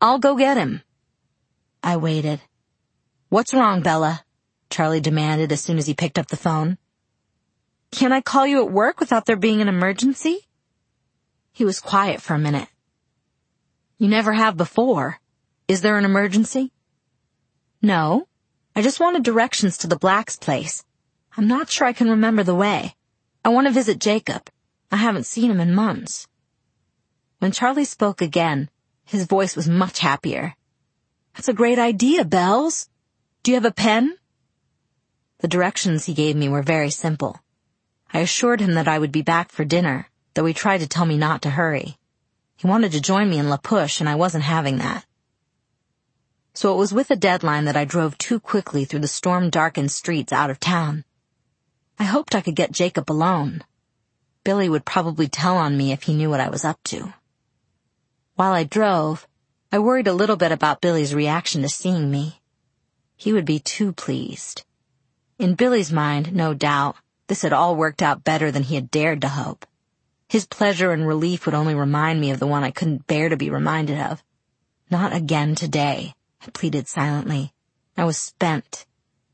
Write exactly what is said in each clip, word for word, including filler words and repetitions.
I'll go get him. I waited. What's wrong, Bella? Charlie demanded as soon as he picked up the phone. Can I call you at work without there being an emergency? He was quiet for a minute. You never have before. Is there an emergency? No. I just wanted directions to the Blacks' place. I'm not sure I can remember the way. I want to visit Jacob. I haven't seen him in months. When Charlie spoke again, his voice was much happier. That's a great idea, Bells. Do you have a pen? The directions he gave me were very simple. I assured him that I would be back for dinner, though he tried to tell me not to hurry. He wanted to join me in La Push, and I wasn't having that. So it was with a deadline that I drove too quickly through the storm-darkened streets out of town. I hoped I could get Jacob alone. Billy would probably tell on me if he knew what I was up to. While I drove, I worried a little bit about Billy's reaction to seeing me. He would be too pleased. In Billy's mind, no doubt, this had all worked out better than he had dared to hope. His pleasure and relief would only remind me of the one I couldn't bear to be reminded of. Not again today, I pleaded silently. I was spent.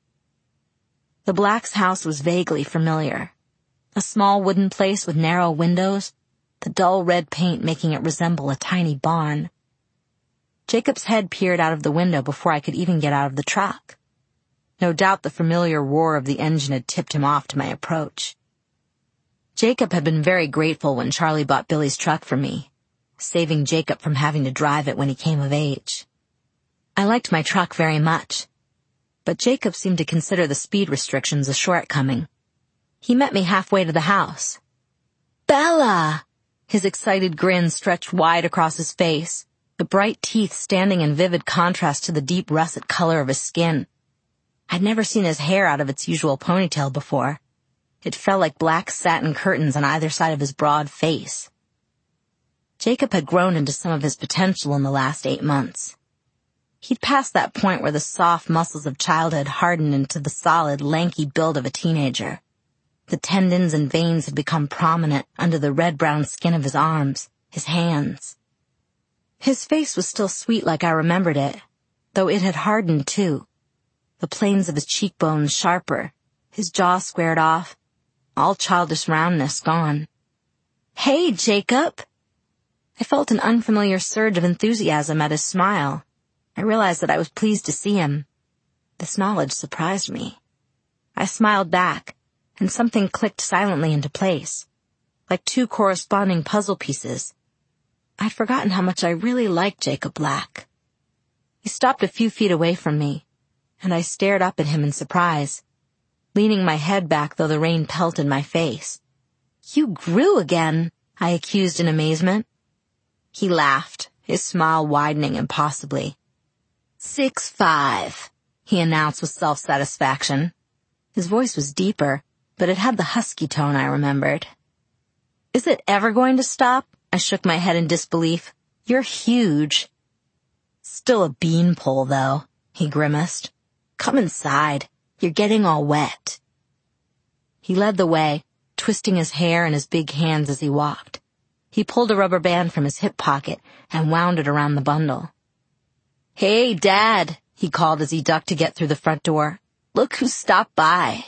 The Blacks' house was vaguely familiar. A small wooden place with narrow windows, the dull red paint making it resemble a tiny barn. Jacob's head peered out of the window before I could even get out of the truck. No doubt the familiar roar of the engine had tipped him off to my approach. Jacob had been very grateful when Charlie bought Billy's truck for me, saving Jacob from having to drive it when he came of age. I liked my truck very much, but Jacob seemed to consider the speed restrictions a shortcoming. He met me halfway to the house. Bella! His excited grin stretched wide across his face, the bright teeth standing in vivid contrast to the deep russet color of his skin. I'd never seen his hair out of its usual ponytail before. It fell like black satin curtains on either side of his broad face. Jacob had grown into some of his potential in the last eight months. He'd passed that point where the soft muscles of childhood hardened into the solid, lanky build of a teenager. The tendons and veins had become prominent under the red-brown skin of his arms, his hands. His face was still sweet like I remembered it, though it had hardened too. The planes of his cheekbones sharper, his jaw squared off, all childish roundness gone. Hey, Jacob! I felt an unfamiliar surge of enthusiasm at his smile. I realized that I was pleased to see him. This knowledge surprised me. I smiled back, and something clicked silently into place, like two corresponding puzzle pieces. I'd forgotten how much I really liked Jacob Black. He stopped a few feet away from me, and I stared up at him in surprise, leaning my head back though the rain pelted my face. You grew again, I accused in amazement. He laughed, his smile widening impossibly. Six five, he announced with self-satisfaction. His voice was deeper, but it had the husky tone I remembered. Is it ever going to stop? I shook my head in disbelief. You're huge. Still a beanpole, though, he grimaced. Come inside. You're getting all wet. He led the way, twisting his hair in his big hands as he walked. He pulled a rubber band from his hip pocket and wound it around the bundle. Hey, Dad, he called as he ducked to get through the front door. Look who stopped by.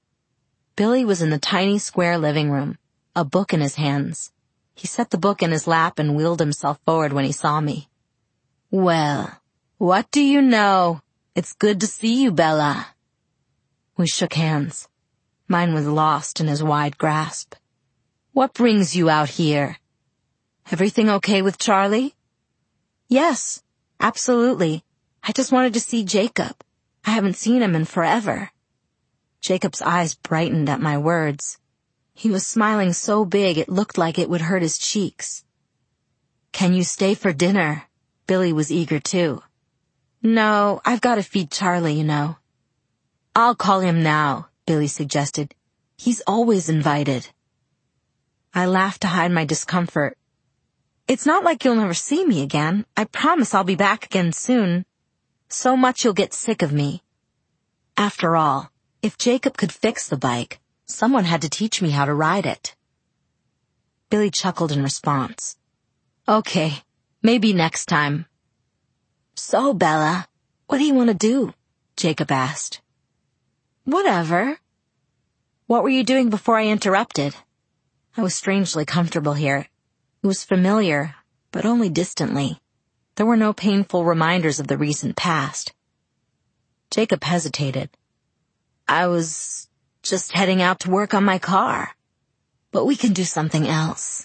Billy was in the tiny square living room, a book in his hands. He set the book in his lap and wheeled himself forward when he saw me. Well, what do you know? It's good to see you, Bella. We shook hands. Mine was lost in his wide grasp. What brings you out here? Everything okay with Charlie? Yes, absolutely. I just wanted to see Jacob. I haven't seen him in forever. Jacob's eyes brightened at my words. He was smiling so big it looked like it would hurt his cheeks. Can you stay for dinner? Billy was eager too. No, I've got to feed Charlie, you know. I'll call him now, Billy suggested. He's always invited. I laughed to hide my discomfort. It's not like you'll never see me again. I promise I'll be back again soon. So much you'll get sick of me. After all, if Jacob could fix the bike, someone had to teach me how to ride it. Billy chuckled in response. Okay, maybe next time. So, Bella, what do you want to do? Jacob asked. Whatever. What were you doing before I interrupted? I was strangely comfortable here. It was familiar, but only distantly. There were no painful reminders of the recent past. Jacob hesitated. I was just heading out to work on my car. But we can do something else.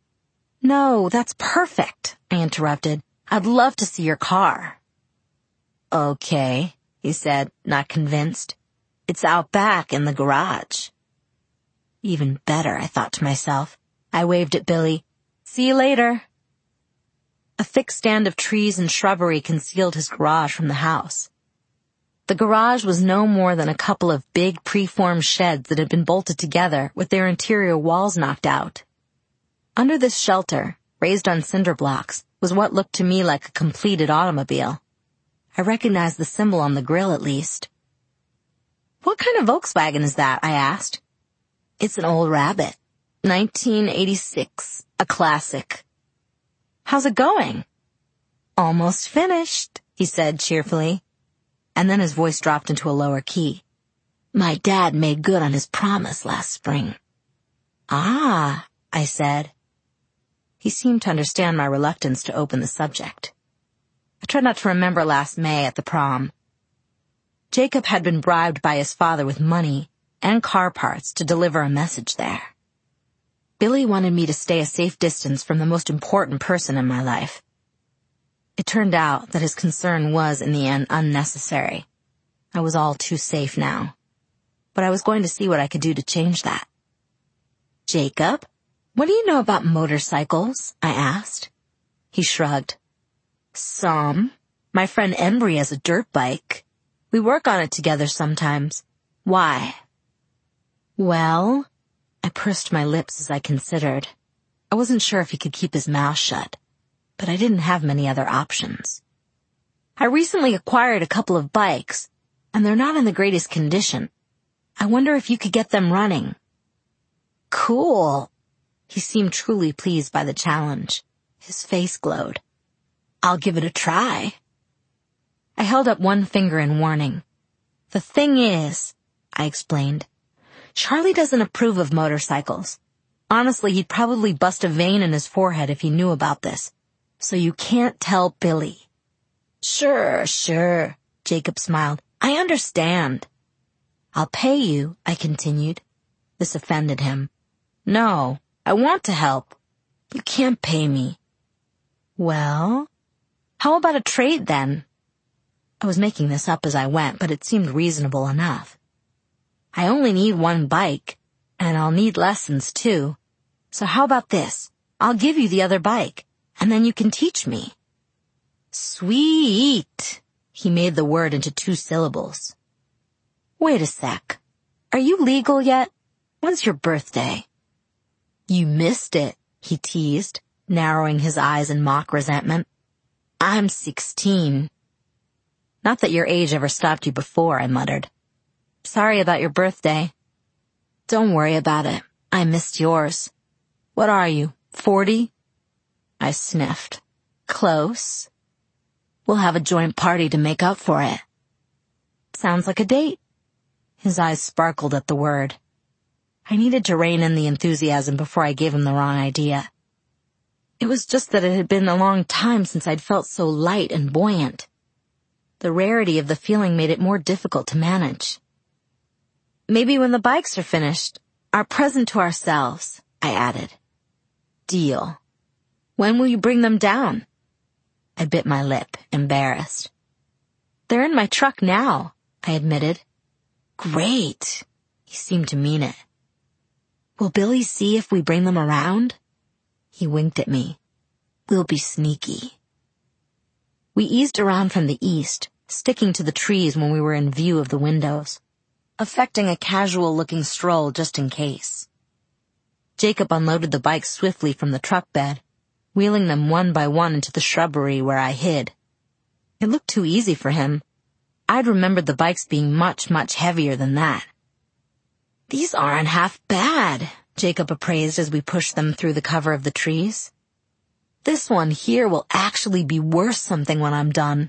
No, that's perfect, I interrupted. I'd love to see your car. Okay, he said, not convinced. It's out back in the garage. Even better, I thought to myself. I waved at Billy. See you later. A thick stand of trees and shrubbery concealed his garage from the house. The garage was no more than a couple of big preformed sheds that had been bolted together with their interior walls knocked out. Under this shelter, raised on cinder blocks, was what looked to me like a completed automobile. I recognized the symbol on the grille at least. What kind of Volkswagen is that? I asked. It's an old Rabbit. nineteen eighty-six. A classic. How's it going? Almost finished, he said cheerfully. And then his voice dropped into a lower key. My dad made good on his promise last spring. Ah, I said. He seemed to understand my reluctance to open the subject. I tried not to remember last May at the prom. Jacob had been bribed by his father with money and car parts to deliver a message there. Billy wanted me to stay a safe distance from the most important person in my life. It turned out that his concern was, in the end, unnecessary. I was all too safe now. But I was going to see what I could do to change that. Jacob, what do you know about motorcycles? I asked. He shrugged. Some. My friend Embry has a dirt bike. We work on it together sometimes. Why? Well, I pursed my lips as I considered. I wasn't sure if he could keep his mouth shut. But I didn't have many other options. I recently acquired a couple of bikes, and they're not in the greatest condition. I wonder if you could get them running. Cool. He seemed truly pleased by the challenge. His face glowed. I'll give it a try. I held up one finger in warning. The thing is, I explained, Charlie doesn't approve of motorcycles. Honestly, he'd probably bust a vein in his forehead if he knew about this. So you can't tell Billy. Sure, sure, Jacob smiled. I understand. I'll pay you, I continued. This offended him. No, I want to help. You can't pay me. Well, how about a trade then? I was making this up as I went, but it seemed reasonable enough. I only need one bike, and I'll need lessons too. So how about this? I'll give you the other bike. And then you can teach me. Sweet. He made the word into two syllables. Wait a sec. Are you legal yet? When's your birthday? You missed it, he teased, narrowing his eyes in mock resentment. I'm sixteen. Not that your age ever stopped you before, I muttered. Sorry about your birthday. Don't worry about it. I missed yours. What are you, forty? I sniffed. Close. We'll have a joint party to make up for it. Sounds like a date. His eyes sparkled at the word. I needed to rein in the enthusiasm before I gave him the wrong idea. It was just that it had been a long time since I'd felt so light and buoyant. The rarity of the feeling made it more difficult to manage. Maybe when the bikes are finished, our present to ourselves, I added. Deal. When will you bring them down? I bit my lip, embarrassed. They're in my truck now, I admitted. Great. He seemed to mean it. Will Billy see if we bring them around? He winked at me. We'll be sneaky. We eased around from the east, sticking to the trees when we were in view of the windows, affecting a casual-looking stroll just in case. Jacob unloaded the bikes swiftly from the truck bed, wheeling them one by one into the shrubbery where I hid. It looked too easy for him. I'd remembered the bikes being much, much heavier than that. These aren't half bad, Jacob appraised as we pushed them through the cover of the trees. This one here will actually be worth something when I'm done,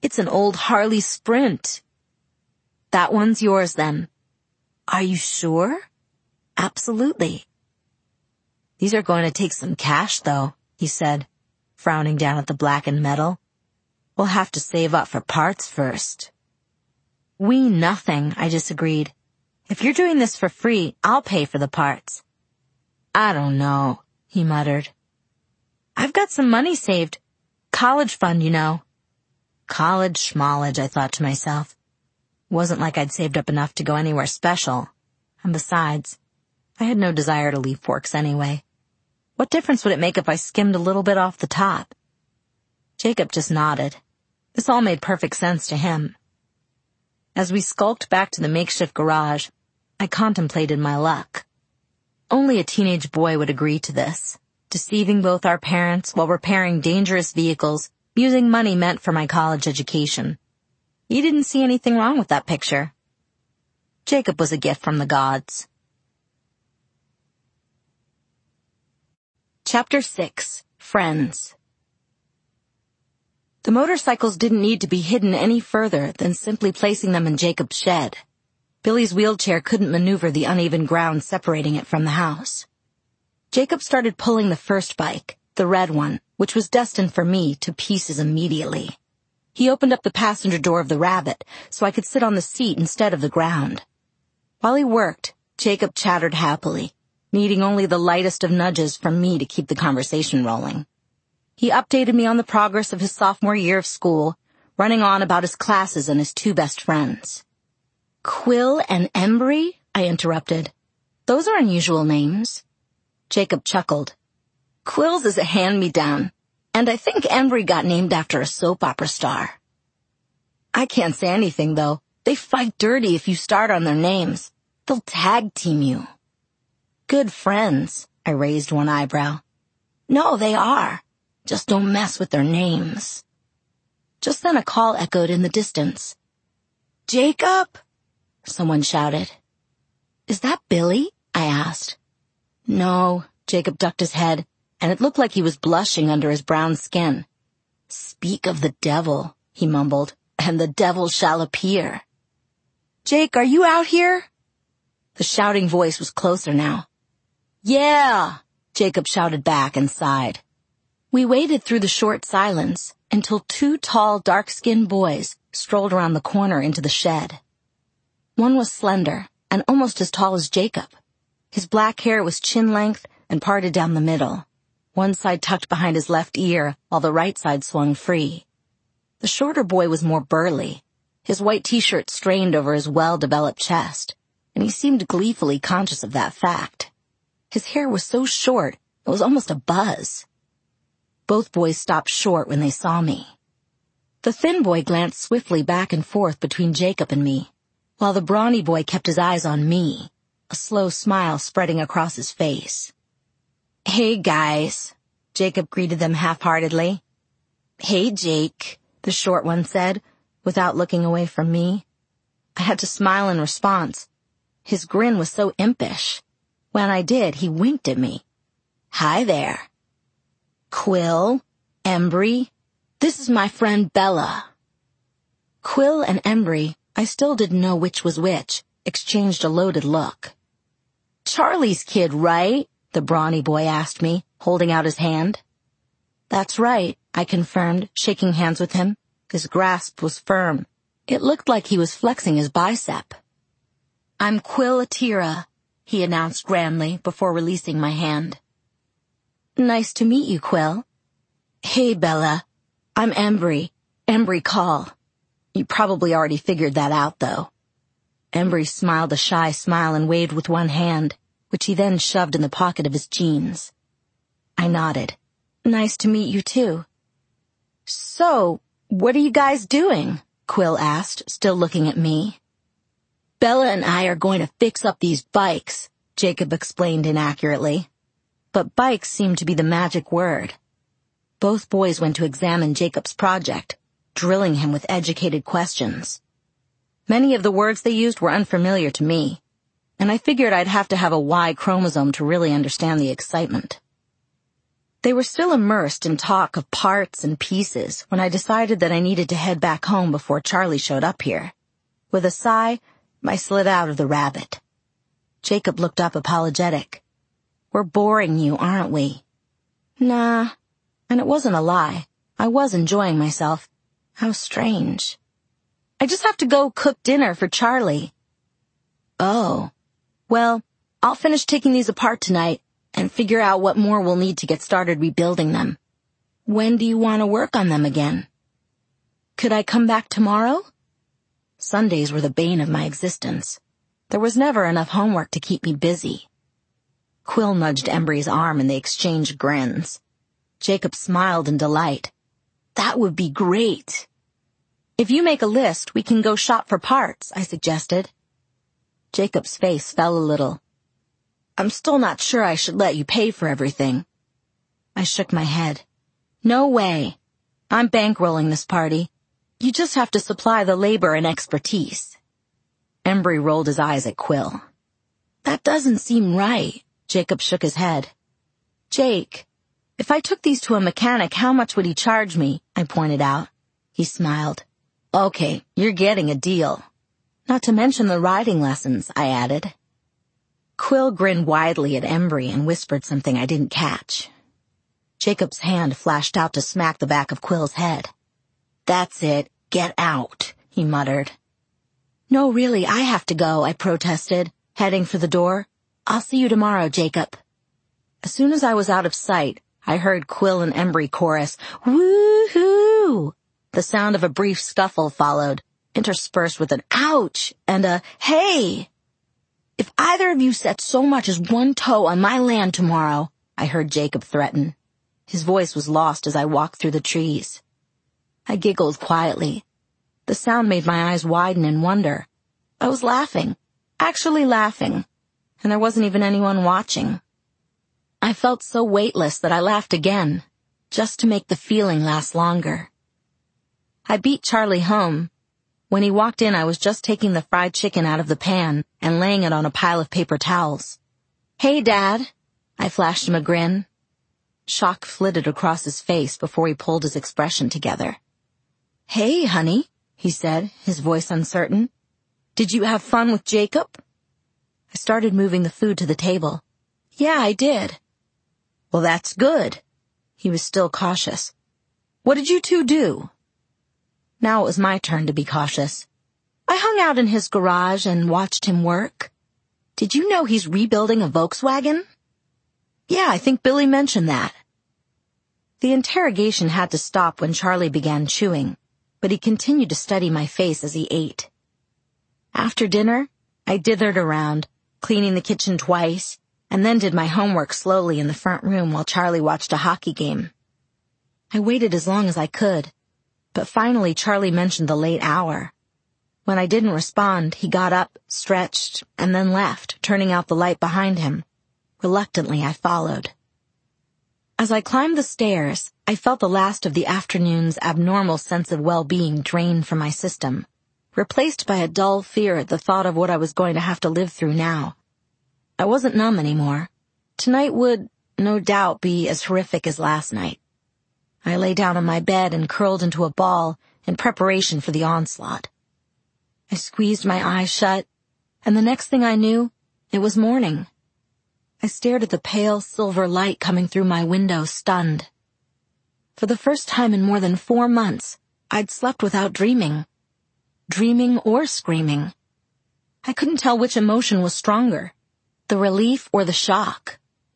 It's an old Harley Sprint. That one's yours then. Are you sure? Absolutely. These are going to take some cash, though, he said, frowning down at the blackened metal. We'll have to save up for parts first. We nothing, I disagreed. If you're doing this for free, I'll pay for the parts. I don't know, he muttered. I've got some money saved. College fund, you know. College schmollege, I thought to myself. Wasn't like I'd saved up enough to go anywhere special. And besides, I had no desire to leave Forks anyway. What difference would it make if I skimmed a little bit off the top? Jacob just nodded. This all made perfect sense to him. As we skulked back to the makeshift garage, I contemplated my luck. Only a teenage boy would agree to this, deceiving both our parents while repairing dangerous vehicles, using money meant for my college education. He didn't see anything wrong with that picture. Jacob was a gift from the gods. Chapter six. Friends. The motorcycles didn't need to be hidden any further than simply placing them in Jacob's shed. Billy's wheelchair couldn't maneuver the uneven ground separating it from the house. Jacob started pulling the first bike, the red one, which was destined for me, to pieces immediately. He opened up the passenger door of the Rabbit so I could sit on the seat instead of the ground. While he worked, Jacob chattered happily, needing only the lightest of nudges from me to keep the conversation rolling. He updated me on the progress of his sophomore year of school, running on about his classes and his two best friends. Quill and Embry? I interrupted. Those are unusual names. Jacob chuckled. Quill's is a hand-me-down, and I think Embry got named after a soap opera star. I can't say anything, though. They fight dirty if you start on their names. They'll tag team you. Good friends, I raised one eyebrow. No, they are. Just don't mess with their names. Just then a call echoed in the distance. Jacob? Someone shouted. Is that Billy? I asked. No, Jacob ducked his head, and it looked like he was blushing under his brown skin. Speak of the devil, he mumbled, and the devil shall appear. Jake, are you out here? The shouting voice was closer now. Yeah, Jacob shouted back and sighed. We waited through the short silence until two tall, dark-skinned boys strolled around the corner into the shed. One was slender and almost as tall as Jacob. His black hair was chin-length and parted down the middle, one side tucked behind his left ear while the right side swung free. The shorter boy was more burly. His white t-shirt strained over his well-developed chest, and he seemed gleefully conscious of that fact. His hair was so short, it was almost a buzz. Both boys stopped short when they saw me. The thin boy glanced swiftly back and forth between Jacob and me, while the brawny boy kept his eyes on me, a slow smile spreading across his face. Hey, guys, Jacob greeted them half-heartedly. Hey, Jake, the short one said, without looking away from me. I had to smile in response. His grin was so impish. When I did, he winked at me. Hi there. Quill, Embry, this is my friend Bella. Quill and Embry, I still didn't know which was which, exchanged a loaded look. Charlie's kid, right? The brawny boy asked me, holding out his hand. That's right, I confirmed, shaking hands with him. His grasp was firm. It looked like he was flexing his bicep. I'm Quill Atira, he announced grandly before releasing my hand. Nice to meet you, Quill. Hey, Bella. I'm Embry. Embry Call. You probably already figured that out, though. Embry smiled a shy smile and waved with one hand, which he then shoved in the pocket of his jeans. I nodded. Nice to meet you, too. So, what are you guys doing? Quill asked, still looking at me. Bella and I are going to fix up these bikes, Jacob explained inaccurately. But bikes seemed to be the magic word. Both boys went to examine Jacob's project, drilling him with educated questions. Many of the words they used were unfamiliar to me, and I figured I'd have to have a Y chromosome to really understand the excitement. They were still immersed in talk of parts and pieces when I decided that I needed to head back home before Charlie showed up here. With a sigh, I slid out of the Rabbit. Jacob looked up apologetic. "We're boring you, aren't we?" "Nah." And it wasn't a lie. I was enjoying myself. How strange. "I just have to go cook dinner for Charlie." "Oh. Well, I'll finish taking these apart tonight and figure out what more we'll need to get started rebuilding them. When do you want to work on them again?" "Could I come back tomorrow?" Sundays were the bane of my existence. There was never enough homework to keep me busy. Quill nudged Embry's arm and they exchanged grins. Jacob smiled in delight. "That would be great." "If you make a list, we can go shop for parts," I suggested. Jacob's face fell a little. "I'm still not sure I should let you pay for everything." I shook my head. "No way. I'm bankrolling this party. You just have to supply the labor and expertise." Embry rolled his eyes at Quill. "That doesn't seem right." Jacob shook his head. "Jake, if I took these to a mechanic, how much would he charge me?" I pointed out. He smiled. "Okay, you're getting a deal. Not to mention the riding lessons," I added. Quill grinned widely at Embry and whispered something I didn't catch. Jacob's hand flashed out to smack the back of Quill's head. "That's it. Get out," he muttered. "No, really, I have to go," I protested, heading for the door. "I'll see you tomorrow, Jacob." As soon as I was out of sight, I heard Quill and Embry chorus, "Woo-hoo!" The sound of a brief scuffle followed, interspersed with an ouch and a hey. "If either of you set so much as one toe on my land tomorrow," I heard Jacob threaten. His voice was lost as I walked through the trees. I giggled quietly. The sound made my eyes widen in wonder. I was laughing, actually laughing, and there wasn't even anyone watching. I felt so weightless that I laughed again, just to make the feeling last longer. I beat Charlie home. When he walked in, I was just taking the fried chicken out of the pan and laying it on a pile of paper towels. "Hey, Dad," I flashed him a grin. Shock flitted across his face before he pulled his expression together. "Hey, honey," he said, his voice uncertain. "Did you have fun with Jacob?" I started moving the food to the table. "Yeah, I did." "Well, that's good." He was still cautious. "What did you two do?" Now it was my turn to be cautious. "I hung out in his garage and watched him work." "Did you know he's rebuilding a Volkswagen?" "Yeah, I think Billy mentioned that." The interrogation had to stop when Charlie began chewing, but he continued to study my face as he ate. After dinner, I dithered around, cleaning the kitchen twice, and then did my homework slowly in the front room while Charlie watched a hockey game. I waited as long as I could, but finally Charlie mentioned the late hour. When I didn't respond, he got up, stretched, and then left, turning out the light behind him. Reluctantly, I followed. As I climbed the stairs, I felt the last of the afternoon's abnormal sense of well-being drained from my system, replaced by a dull fear at the thought of what I was going to have to live through now. I wasn't numb anymore. Tonight would, no doubt, be as horrific as last night. I lay down on my bed and curled into a ball in preparation for the onslaught. I squeezed my eyes shut, and the next thing I knew, it was morning. I stared at the pale silver light coming through my window, stunned. For the first time in more than four months, I'd slept without dreaming. Dreaming or screaming. I couldn't tell which emotion was stronger, the relief or the shock.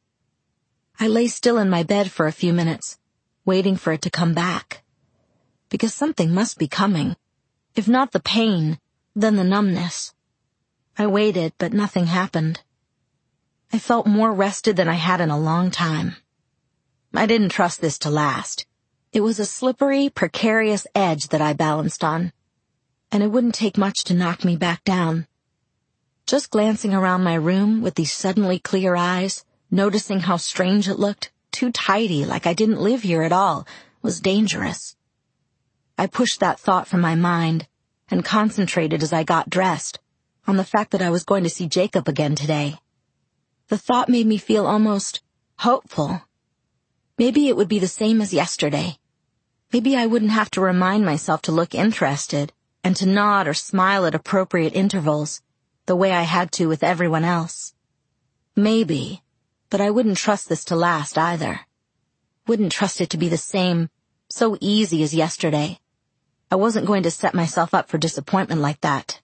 I lay still in my bed for a few minutes, waiting for it to come back. Because something must be coming. If not the pain, then the numbness. I waited, but nothing happened. I felt more rested than I had in a long time. I didn't trust this to last. It was a slippery, precarious edge that I balanced on, and it wouldn't take much to knock me back down. Just glancing around my room with these suddenly clear eyes, noticing how strange it looked, too tidy, like I didn't live here at all, was dangerous. I pushed that thought from my mind and concentrated as I got dressed on the fact that I was going to see Jacob again today. The thought made me feel almost hopeful. Maybe it would be the same as yesterday. Maybe I wouldn't have to remind myself to look interested and to nod or smile at appropriate intervals, the way I had to with everyone else. Maybe, but I wouldn't trust this to last either. Wouldn't trust it to be the same, so easy as yesterday. I wasn't going to set myself up for disappointment like that.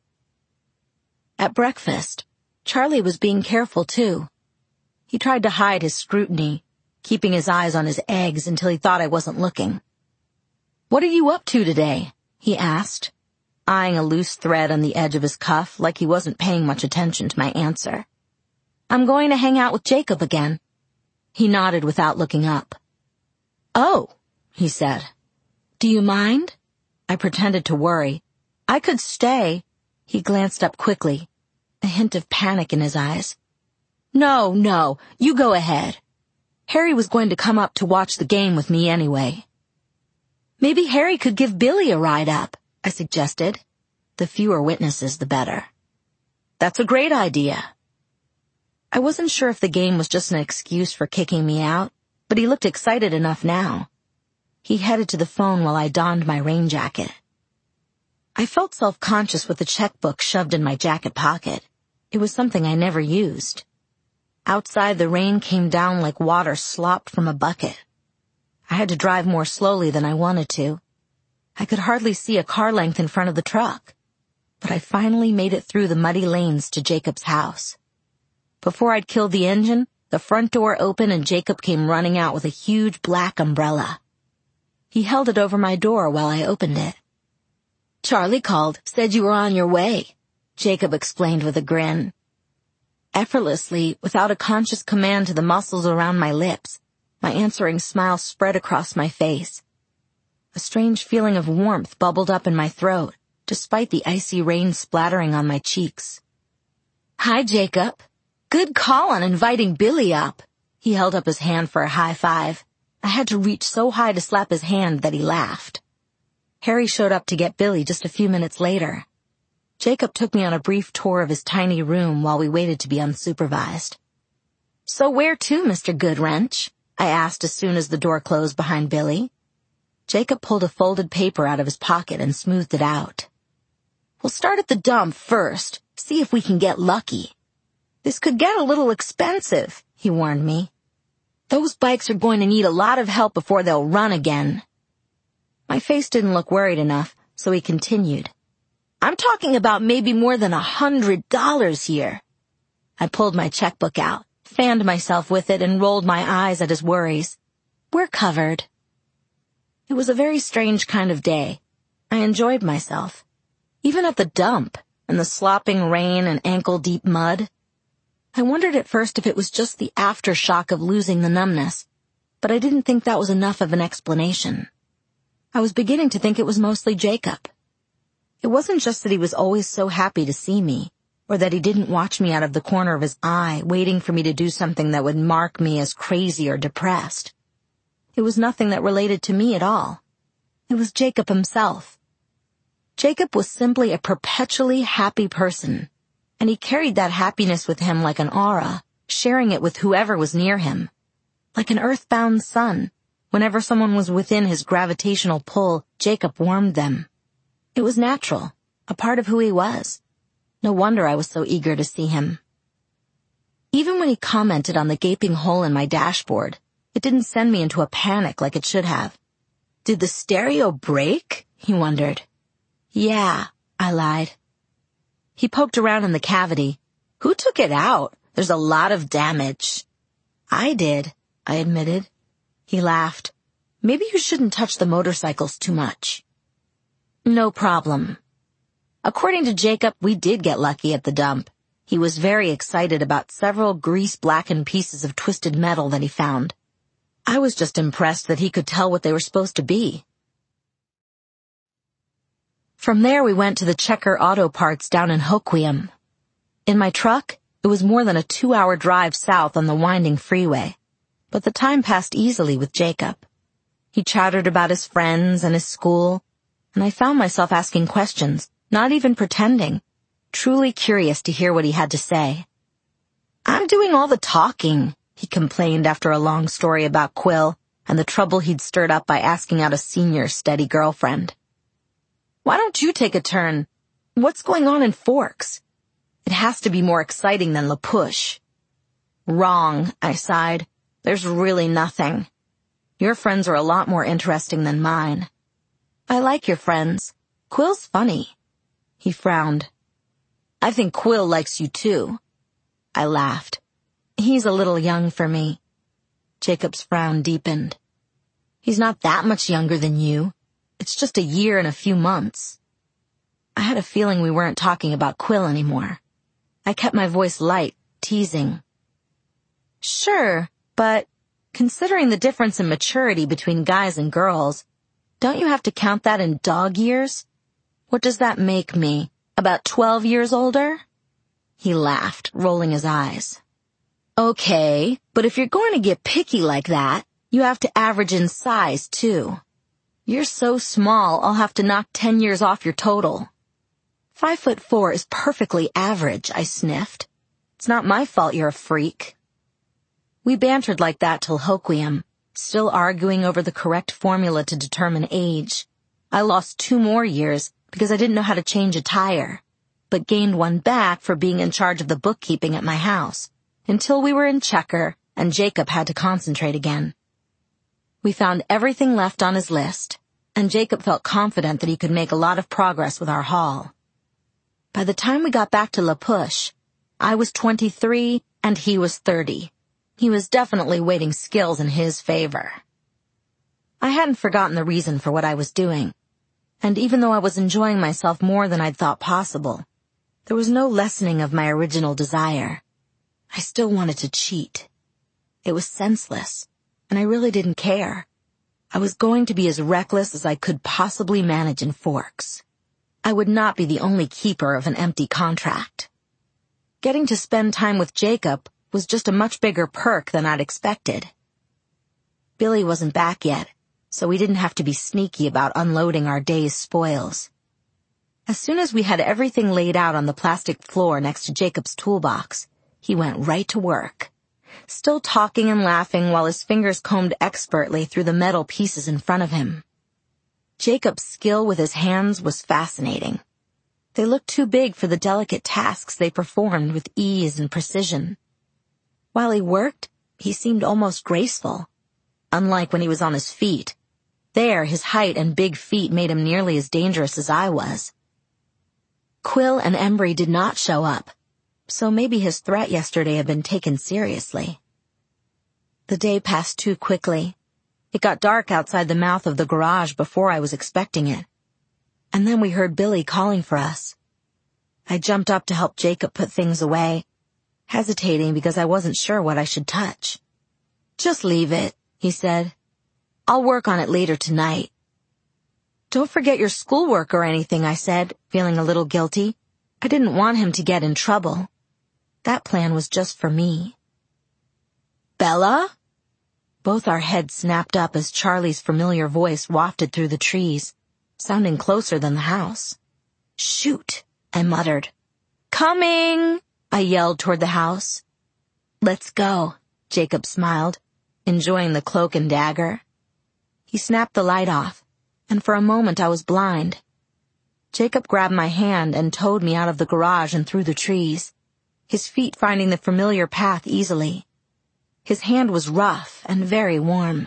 At breakfast, Charlie was being careful too. He tried to hide his scrutiny, keeping his eyes on his eggs until he thought I wasn't looking. "What are you up to today?" he asked, eyeing a loose thread on the edge of his cuff like he wasn't paying much attention to my answer. "I'm going to hang out with Jacob again." He nodded without looking up. "Oh," he said. "Do you mind?" I pretended to worry. "I could stay." He glanced up quickly, a hint of panic in his eyes. "No, no, you go ahead." Harry was going to come up to watch the game with me anyway. "Maybe Harry could give Billy a ride up," I suggested. The fewer witnesses, the better. "That's a great idea." I wasn't sure if the game was just an excuse for kicking me out, but he looked excited enough now. He headed to the phone while I donned my rain jacket. I felt self-conscious with the checkbook shoved in my jacket pocket. It was something I never used. Outside, the rain came down like water slopped from a bucket. I had to drive more slowly than I wanted to. I could hardly see a car length in front of the truck, but I finally made it through the muddy lanes to Jacob's house. Before I'd killed the engine, the front door opened and Jacob came running out with a huge black umbrella. He held it over my door while I opened it. "Charlie called, said you were on your way," Jacob explained with a grin. Effortlessly, without a conscious command to the muscles around my lips, my answering smile spread across my face. A strange feeling of warmth bubbled up in my throat, despite the icy rain splattering on my cheeks. "Hi, Jacob. Good call on inviting Billy up." He held up his hand for a high five. I had to reach so high to slap his hand that he laughed. Harry showed up to get Billy just a few minutes later. Jacob took me on a brief tour of his tiny room while we waited to be unsupervised. "So where to, Mister Goodwrench?" I asked as soon as the door closed behind Billy. Jacob pulled a folded paper out of his pocket and smoothed it out. "We'll start at the dump first, see if we can get lucky. This could get a little expensive," he warned me. "Those bikes are going to need a lot of help before they'll run again." My face didn't look worried enough, so he continued. "I'm talking about maybe more than a hundred dollars here." I pulled my checkbook out, fanned myself with it, and rolled my eyes at his worries. "We're covered." It was a very strange kind of day. I enjoyed myself. Even at the dump, in the slopping rain and ankle-deep mud. I wondered at first if it was just the aftershock of losing the numbness, but I didn't think that was enough of an explanation. I was beginning to think it was mostly Jacob. It wasn't just that he was always so happy to see me, or that he didn't watch me out of the corner of his eye, waiting for me to do something that would mark me as crazy or depressed. It was nothing that related to me at all. It was Jacob himself. Jacob was simply a perpetually happy person, and he carried that happiness with him like an aura, sharing it with whoever was near him. Like an earthbound sun, whenever someone was within his gravitational pull, Jacob warmed them. It was natural, a part of who he was. No wonder I was so eager to see him. Even when he commented on the gaping hole in my dashboard, it didn't send me into a panic like it should have. "Did the stereo break?" he wondered. "Yeah," I lied. He poked around in the cavity. "Who took it out? There's a lot of damage." "I did," I admitted. He laughed. "Maybe you shouldn't touch the motorcycles too much." "No problem." According to Jacob, we did get lucky at the dump. He was very excited about several grease-blackened pieces of twisted metal that he found. I was just impressed that he could tell what they were supposed to be. From there we went to the Checker Auto Parts down in Hoquiam. In my truck, it was more than a two-hour drive south on the winding freeway, but the time passed easily with Jacob. He chattered about his friends and his school, and I found myself asking questions, not even pretending, truly curious to hear what he had to say. "I'm doing all the talking," he complained after a long story about Quill. and the trouble he'd stirred up by asking out a senior steady girlfriend. "Why don't you take a turn? What's going on in Forks? It has to be more exciting than La Push." "Wrong," I sighed. "There's really nothing. Your friends are a lot more interesting than mine." "I like your friends. Quill's funny." He frowned. "I think Quill likes you too." I laughed. "He's a little young for me." Jacob's frown deepened. "He's not that much younger than you. It's just a year and a few months." I had a feeling we weren't talking about Quill anymore. I kept my voice light, teasing. "Sure, but considering the difference in maturity between guys and girls, don't you have to count that in dog years? What does that make me? About twelve years older?" He laughed, rolling his eyes. "Okay, but if you're going to get picky like that, you have to average in size, too. You're so small, I'll have to knock ten years off your total." Five foot four is perfectly average," I sniffed. "It's not my fault you're a freak." We bantered like that till Hoquiam, still arguing over the correct formula to determine age. I lost two more years because I didn't know how to change a tire, but gained one back for being in charge of the bookkeeping at my house, until we were in checker and Jacob had to concentrate again. We found everything left on his list, and Jacob felt confident that he could make a lot of progress with our haul. By the time we got back to La Push, I was twenty-three and he was thirty. He was definitely weighting skills in his favor. I hadn't forgotten the reason for what I was doing, and even though I was enjoying myself more than I'd thought possible, there was no lessening of my original desire. I still wanted to cheat. It was senseless, and I really didn't care. I was going to be as reckless as I could possibly manage in Forks. I would not be the only keeper of an empty contract. Getting to spend time with Jacob was just a much bigger perk than I'd expected. Billy wasn't back yet, so we didn't have to be sneaky about unloading our day's spoils. As soon as we had everything laid out on the plastic floor next to Jacob's toolbox, he went right to work, still talking and laughing while his fingers combed expertly through the metal pieces in front of him. Jacob's skill with his hands was fascinating. They looked too big for the delicate tasks they performed with ease and precision. While he worked, he seemed almost graceful, unlike when he was on his feet. There, his height and big feet made him nearly as dangerous as I was. Quill and Embry did not show up, so maybe his threat yesterday had been taken seriously. The day passed too quickly. It got dark outside the mouth of the garage before I was expecting it. And then we heard Billy calling for us. I jumped up to help Jacob put things away, hesitating because I wasn't sure what I should touch. "Just leave it," he said. "I'll work on it later tonight." "Don't forget your schoolwork or anything," I said, feeling a little guilty. I didn't want him to get in trouble. That plan was just for me. "Bella?" Both our heads snapped up as Charlie's familiar voice wafted through the trees, sounding closer than the house. "Shoot," I muttered. "Coming!" I yelled toward the house. "Let's go," Jacob smiled, enjoying the cloak and dagger. He snapped the light off, and for a moment I was blind. Jacob grabbed my hand and towed me out of the garage and through the trees, his feet finding the familiar path easily. His hand was rough and very warm.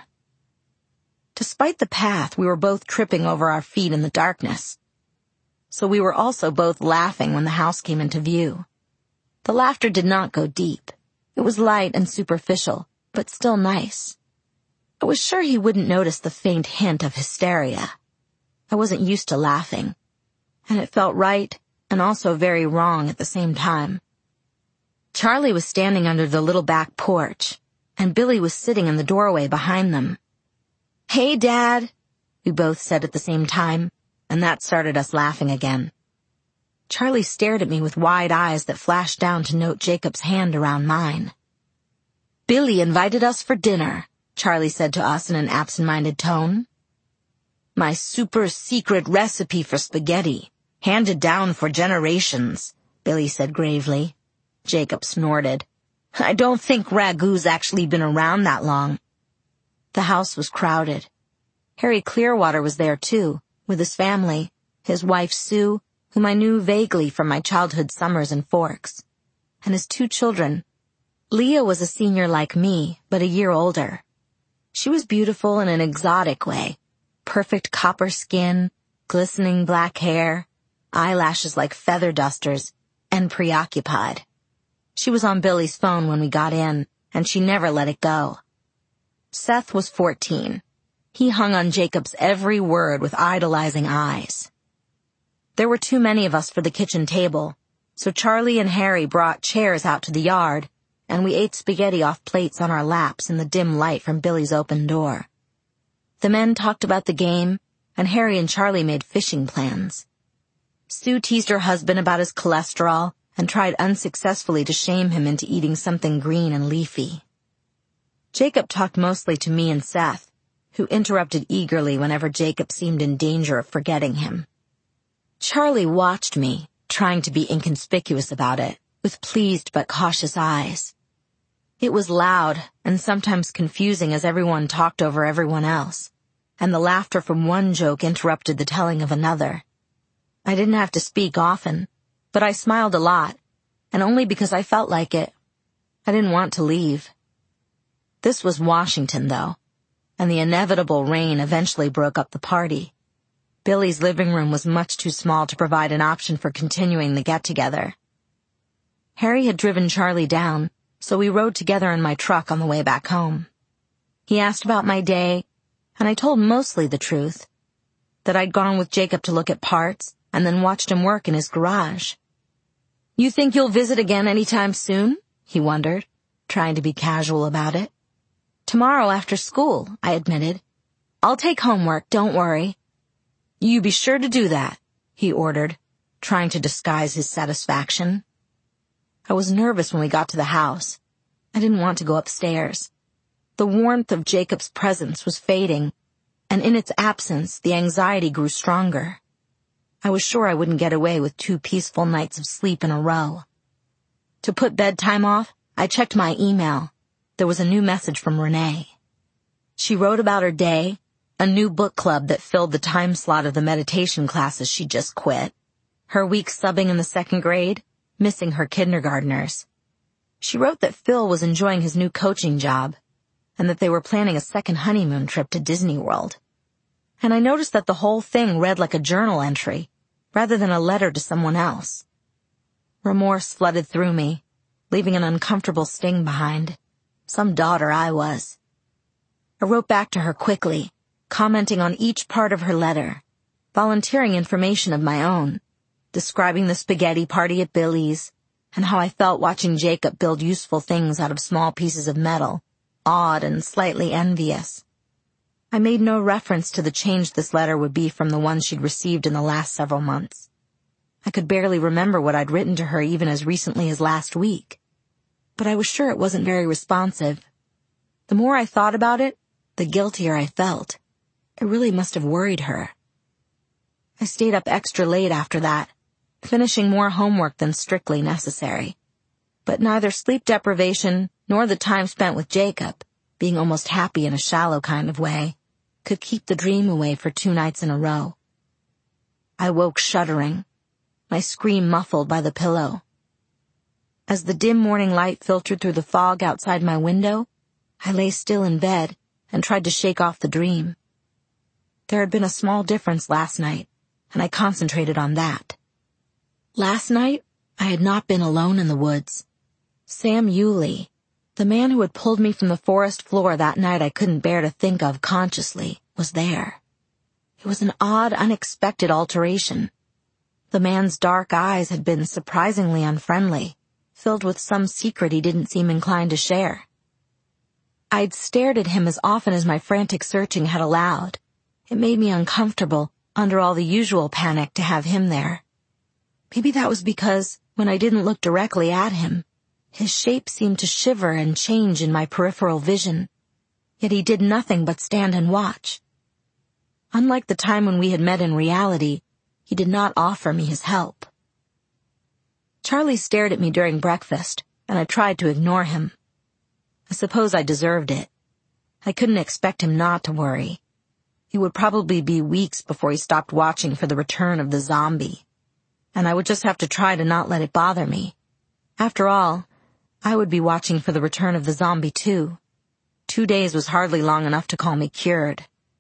Despite the path, we were both tripping over our feet in the darkness. So we were also both laughing when the house came into view. The laughter did not go deep. It was light and superficial, but still nice. I was sure he wouldn't notice the faint hint of hysteria. I wasn't used to laughing, and it felt right and also very wrong at the same time. Charlie was standing under the little back porch, and Billy was sitting in the doorway behind them. "Hey, Dad," we both said at the same time, and that started us laughing again. Charlie stared at me with wide eyes that flashed down to note Jacob's hand around mine. "Billy invited us for dinner," Charlie said to us in an absent-minded tone. "My super-secret recipe for spaghetti, handed down for generations," Billy said gravely. Jacob snorted. "I don't think ragou's actually been around that long." The house was crowded. Harry Clearwater was there too, with his family, his wife Sue, whom I knew vaguely from my childhood summers in Forks, and his two children. Leah was a senior like me, but a year older. She was beautiful in an exotic way. Perfect copper skin, glistening black hair, eyelashes like feather dusters, and preoccupied. She was on Billy's phone when we got in, and she never let it go. Seth was fourteen. He hung on Jacob's every word with idolizing eyes. There were too many of us for the kitchen table, so Charlie and Harry brought chairs out to the yard, and we ate spaghetti off plates on our laps in the dim light from Billy's open door. The men talked about the game, and Harry and Charlie made fishing plans. Sue teased her husband about his cholesterol and tried unsuccessfully to shame him into eating something green and leafy. Jacob talked mostly to me and Seth, who interrupted eagerly whenever Jacob seemed in danger of forgetting him. Charlie watched me, trying to be inconspicuous about it, with pleased but cautious eyes. It was loud and sometimes confusing as everyone talked over everyone else, and the laughter from one joke interrupted the telling of another. I didn't have to speak often, but I smiled a lot, and only because I felt like it. I didn't want to leave. This was Washington, though, and the inevitable rain eventually broke up the party. Billy's living room was much too small to provide an option for continuing the get-together. Harry had driven Charlie down, so we rode together in my truck on the way back home. He asked about my day, and I told mostly the truth, that I'd gone with Jacob to look at parts and then watched him work in his garage. "You think you'll visit again any time soon?" he wondered, trying to be casual about it. "Tomorrow after school," I admitted. "I'll take homework, don't worry." "You be sure to do that," he ordered, trying to disguise his satisfaction. I was nervous when we got to the house. I didn't want to go upstairs. The warmth of Jacob's presence was fading, and in its absence, the anxiety grew stronger. I was sure I wouldn't get away with two peaceful nights of sleep in a row. To put bedtime off, I checked my email. There was a new message from Renee. She wrote about her day, a new book club that filled the time slot of the meditation classes she just quit, her week subbing in the second grade, missing her kindergartners. She wrote that Phil was enjoying his new coaching job, and that they were planning a second honeymoon trip to Disney World. And I noticed that the whole thing read like a journal entry, rather than a letter to someone else. Remorse flooded through me, leaving an uncomfortable sting behind. Some daughter I was. I wrote back to her quickly, commenting on each part of her letter, volunteering information of my own, describing the spaghetti party at Billy's, and how I felt watching Jacob build useful things out of small pieces of metal, awed and slightly envious. I made no reference to the change this letter would be from the one she'd received in the last several months. I could barely remember what I'd written to her even as recently as last week. But I was sure it wasn't very responsive. The more I thought about it, the guiltier I felt. It really must have worried her. I stayed up extra late after that, finishing more homework than strictly necessary. But neither sleep deprivation nor the time spent with Jacob, being almost happy in a shallow kind of way, could keep the dream away for two nights in a row. I woke shuddering, my scream muffled by the pillow. As the dim morning light filtered through the fog outside my window, I lay still in bed and tried to shake off the dream. There had been a small difference last night, and I concentrated on that. Last night, I had not been alone in the woods. Sam Yulee, the man who had pulled me from the forest floor that night I couldn't bear to think of consciously, was there. It was an odd, unexpected alteration. The man's dark eyes had been surprisingly unfriendly, filled with some secret he didn't seem inclined to share. I'd stared at him as often as my frantic searching had allowed. It made me uncomfortable, under all the usual panic, to have him there. Maybe that was because, when I didn't look directly at him, his shape seemed to shiver and change in my peripheral vision. Yet he did nothing but stand and watch. Unlike the time when we had met in reality, he did not offer me his help. Charlie stared at me during breakfast, and I tried to ignore him. I suppose I deserved it. I couldn't expect him not to worry. It would probably be weeks before he stopped watching for the return of the zombie, and I would just have to try to not let it bother me. After all, I would be watching for the return of the zombie too. Two days was hardly long enough to call me cured.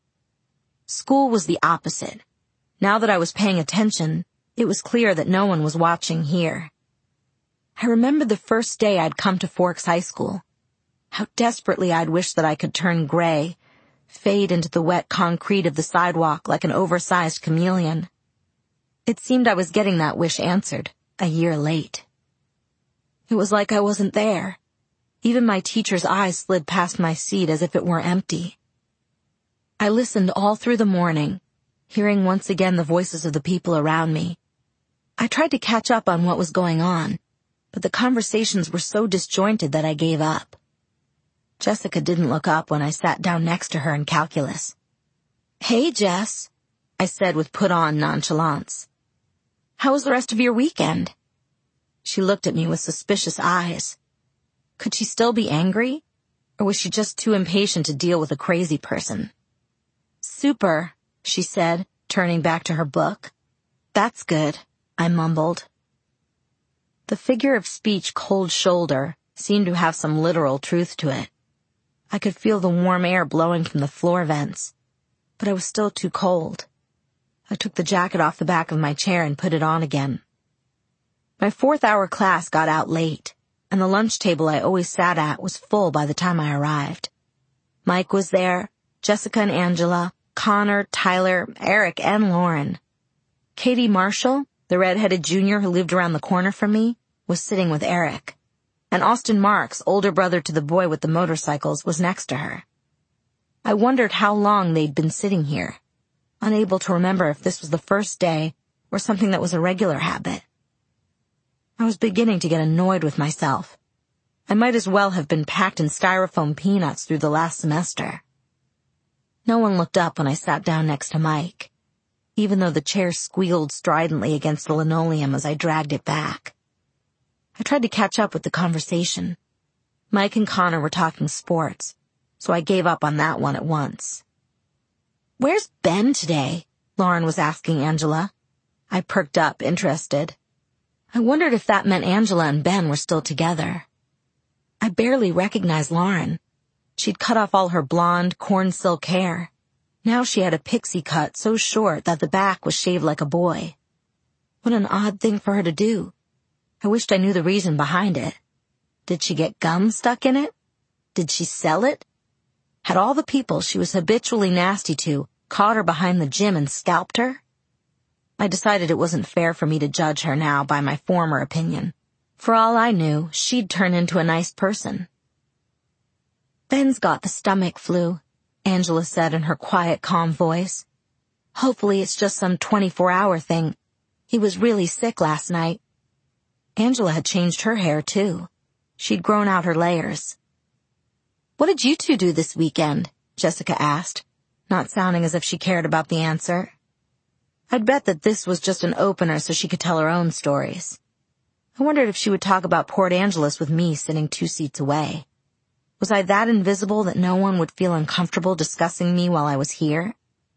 School was the opposite. Now that I was paying attention, it was clear that no one was watching here. I remembered the first day I'd come to Forks High School. How desperately I'd wished that I could turn gray, fade into the wet concrete of the sidewalk like an oversized chameleon. It seemed I was getting that wish answered, a year late. It was like I wasn't there. Even my teacher's eyes slid past my seat as if it were empty. I listened all through the morning, hearing once again the voices of the people around me. I tried to catch up on what was going on, but the conversations were so disjointed that I gave up. Jessica didn't look up when I sat down next to her in calculus. "Hey, Jess," I said with put-on nonchalance. "How was the rest of your weekend?" She looked at me with suspicious eyes. Could she still be angry? Or was she just too impatient to deal with a crazy person? "Super," she said, turning back to her book. "That's good," I mumbled. The figure of speech cold shoulder seemed to have some literal truth to it. I could feel the warm air blowing from the floor vents, but I was still too cold. I took the jacket off the back of my chair and put it on again. My fourth hour class got out late, and the lunch table I always sat at was full by the time I arrived. Mike was there, Jessica and Angela, Connor, Tyler, Eric, and Lauren. Katie Marshall, the red-headed junior who lived around the corner from me, was sitting with Eric, and Austin Marks, older brother to the boy with the motorcycles, was next to her. I wondered how long they'd been sitting here, unable to remember if this was the first day or something that was a regular habit. I was beginning to get annoyed with myself. I might as well have been packed in styrofoam peanuts through the last semester. No one looked up when I sat down next to Mike, even though the chair squealed stridently against the linoleum as I dragged it back. I tried to catch up with the conversation. Mike and Connor were talking sports, so I gave up on that one at once. "Where's Ben today?" Lauren was asking Angela. I perked up, interested. I wondered if that meant Angela and Ben were still together. I barely recognized Lauren. She'd cut off all her blonde, corn silk hair. Now she had a pixie cut so short that the back was shaved like a boy. What an odd thing for her to do. I wished I knew the reason behind it. Did she get gum stuck in it? Did she sell it? Had all the people she was habitually nasty to caught her behind the gym and scalped her? I decided it wasn't fair for me to judge her now by my former opinion. For all I knew, she'd turn into a nice person. "Ben's got the stomach flu," Angela said in her quiet, calm voice. "Hopefully it's just some twenty-four hour thing. He was really sick last night." Angela had changed her hair, too. She'd grown out her layers. "What did you two do this weekend?" Jessica asked, not sounding as if she cared about the answer. I'd bet that this was just an opener so she could tell her own stories. I wondered if she would talk about Port Angeles with me sitting two seats away. Was I that invisible that no one would feel uncomfortable discussing me while I was here?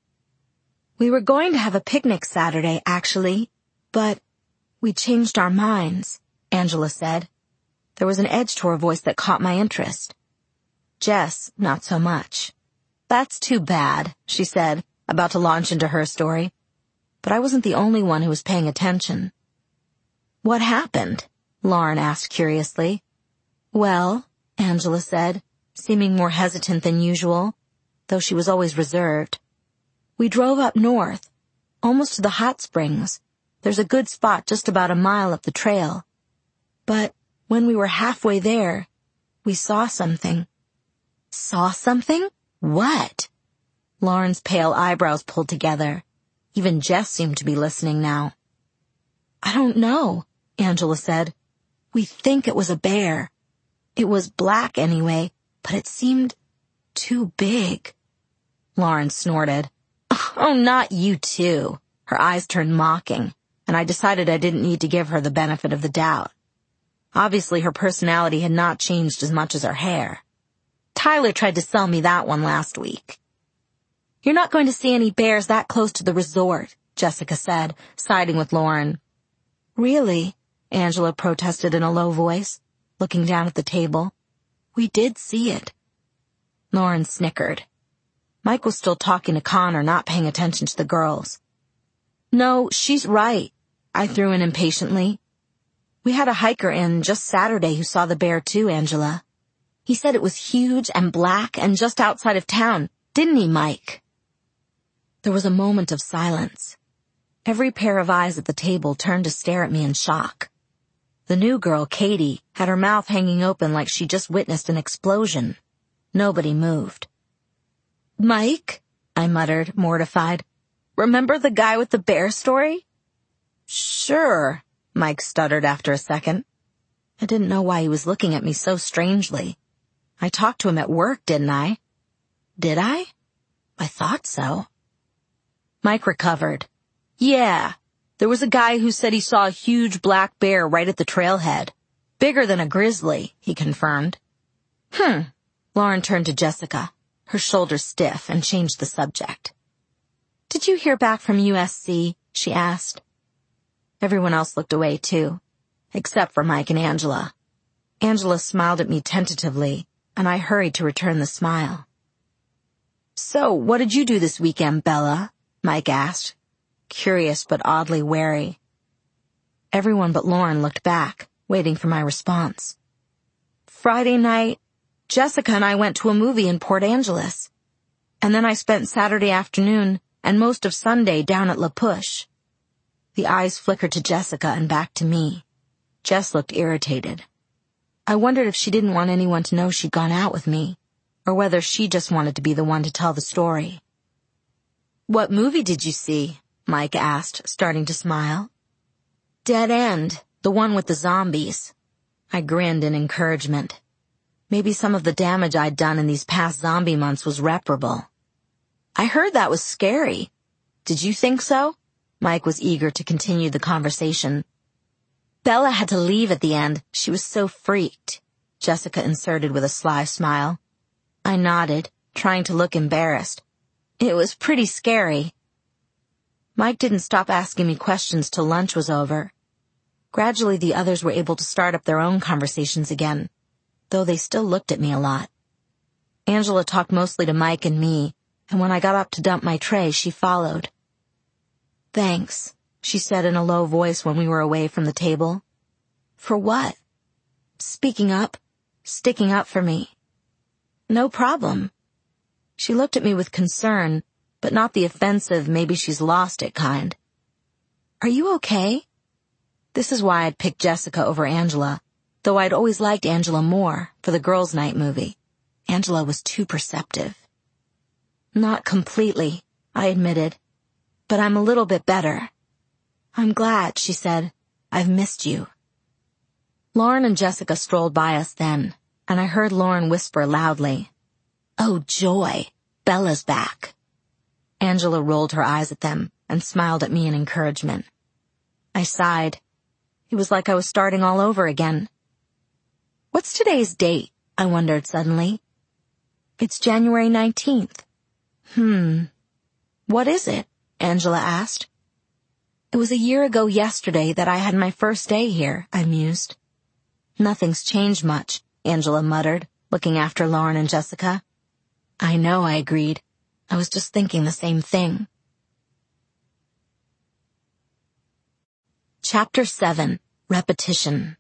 "We were going to have a picnic Saturday, actually, but we changed our minds," Angela said. There was an edge to her voice that caught my interest. Jess, not so much. "That's too bad," she said, about to launch into her story. But I wasn't the only one who was paying attention. "What happened?" Lauren asked curiously. "Well," Angela said, seeming more hesitant than usual, though she was always reserved. "We drove up north, almost to the hot springs. There's a good spot just about a mile up the trail. But when we were halfway there, we saw something." "Saw something? What?" Lauren's pale eyebrows pulled together. Even Jess seemed to be listening now. "I don't know," Angela said. "We think it was a bear. It was black anyway, but it seemed too big." Lauren snorted. "Oh, not you too." Her eyes turned mocking, and I decided I didn't need to give her the benefit of the doubt. Obviously, her personality had not changed as much as her hair. Tyler tried to sell me that one last week. You're not going to see any bears that close to the resort, Jessica said, siding with Lauren. Really? Angela protested in a low voice, looking down at the table. We did see it. Lauren snickered. Mike was still talking to Connor, not paying attention to the girls. No, she's right, I threw in impatiently. We had a hiker in just Saturday who saw the bear too, Angela. He said it was huge and black and just outside of town, didn't he, Mike? There was a moment of silence. Every pair of eyes at the table turned to stare at me in shock. The new girl, Katie, had her mouth hanging open like she just witnessed an explosion. Nobody moved. Mike? I muttered, mortified. Remember the guy with the bear story? Sure, Mike stuttered after a second. I didn't know why he was looking at me so strangely. I talked to him at work, didn't I? Did I? I thought so. Mike recovered. Yeah, there was a guy who said he saw a huge black bear right at the trailhead. Bigger than a grizzly, he confirmed. Hmm. Lauren turned to Jessica, her shoulders stiff, and changed the subject. Did you hear back from U S C? She asked. Everyone else looked away, too, except for Mike and Angela. Angela smiled at me tentatively, and I hurried to return the smile. So, what did you do this weekend, Bella? Mike asked, curious but oddly wary. Everyone but Lauren looked back, waiting for my response. Friday night, Jessica and I went to a movie in Port Angeles. And then I spent Saturday afternoon and most of Sunday down at La Push. The eyes flickered to Jessica and back to me. Jess looked irritated. I wondered if she didn't want anyone to know she'd gone out with me, or whether she just wanted to be the one to tell the story. What movie did you see? Mike asked, starting to smile. Dead End, the one with the zombies. I grinned in encouragement. Maybe some of the damage I'd done in these past zombie months was reparable. I heard that was scary. Did you think so? Mike was eager to continue the conversation. Bella had to leave at the end. She was so freaked, Jessica inserted with a sly smile. I nodded, trying to look embarrassed. It was pretty scary. Mike didn't stop asking me questions till lunch was over. Gradually, the others were able to start up their own conversations again, though they still looked at me a lot. Angela talked mostly to Mike and me, and when I got up to dump my tray, she followed. Thanks, she said in a low voice when we were away from the table. For what? Speaking up, sticking up for me. No problem. She looked at me with concern, but not the offensive maybe she's lost it kind. Are you okay? This is why I'd picked Jessica over Angela, though I'd always liked Angela more for the girls' night movie. Angela was too perceptive. Not completely, I admitted, but I'm a little bit better. I'm glad, she said. I've missed you. Lauren and Jessica strolled by us then, and I heard Lauren whisper loudly, Oh, joy, Bella's back. Angela rolled her eyes at them and smiled at me in encouragement. I sighed. It was like I was starting all over again. What's today's date? I wondered suddenly. It's January nineteenth. Hmm. What is it? Angela asked. It was a year ago yesterday that I had my first day here, I mused. Nothing's changed much, Angela muttered, looking after Lauren and Jessica. I know, I agreed. I was just thinking the same thing. Chapter seven. Repetition.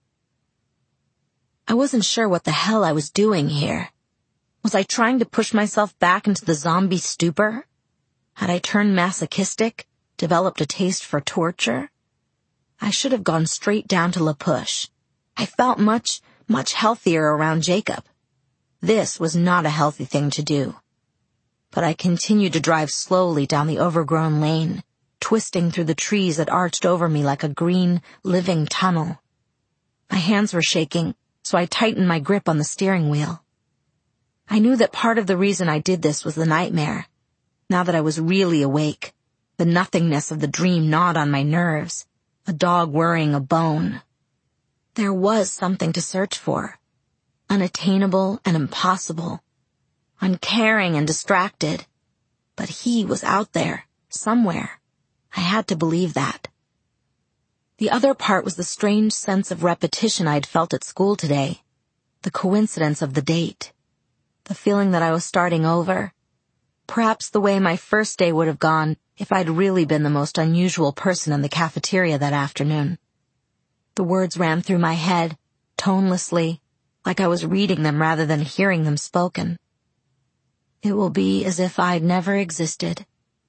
I wasn't sure what the hell I was doing here. Was I trying to push myself back into the zombie stupor? Had I turned masochistic, developed a taste for torture? I should have gone straight down to La Push. I felt much, much healthier around Jacob. This was not a healthy thing to do. But I continued to drive slowly down the overgrown lane, twisting through the trees that arched over me like a green, living tunnel. My hands were shaking, so I tightened my grip on the steering wheel. I knew that part of the reason I did this was the nightmare. Now that I was really awake, the nothingness of the dream gnawed on my nerves, a dog worrying a bone. There was something to search for. unattainable and impossible, uncaring and distracted. But he was out there, somewhere. I had to believe that. The other part was the strange sense of repetition I'd felt at school today, the coincidence of the date, the feeling that I was starting over, perhaps the way my first day would have gone if I'd really been the most unusual person in the cafeteria that afternoon. The words ran through my head, tonelessly, like I was reading them rather than hearing them spoken. It will be as if I'd never existed.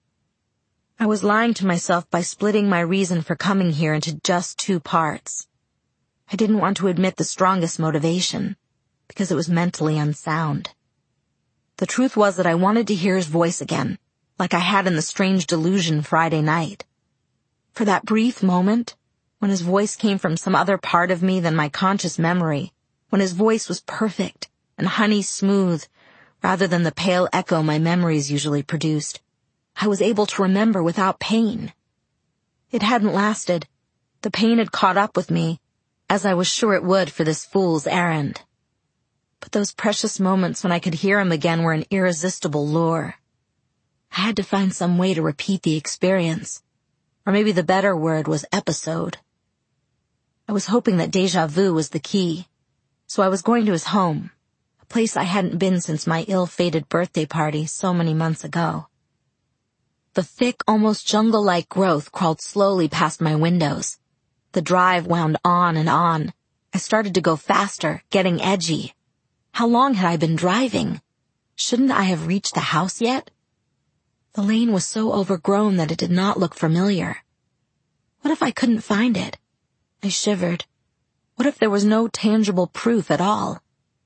I was lying to myself by splitting my reason for coming here into just two parts. I didn't want to admit the strongest motivation, because it was mentally unsound. The truth was that I wanted to hear his voice again, like I had in the strange delusion Friday night. For that brief moment, when his voice came from some other part of me than my conscious memory, when his voice was perfect and honey smooth, rather than the pale echo my memories usually produced, I was able to remember without pain. It hadn't lasted. The pain had caught up with me, as I was sure it would for this fool's errand. But those precious moments when I could hear him again were an irresistible lure. I had to find some way to repeat the experience, or maybe the better word was episode. I was hoping that déjà vu was the key, so I was going to his home, a place I hadn't been since my ill-fated birthday party so many months ago. The thick, almost jungle-like growth crawled slowly past my windows. The drive wound on and on. I started to go faster, getting edgy. How long had I been driving? Shouldn't I have reached the house yet? The lane was so overgrown that it did not look familiar. What if I couldn't find it? I shivered. What if there was no tangible proof at all?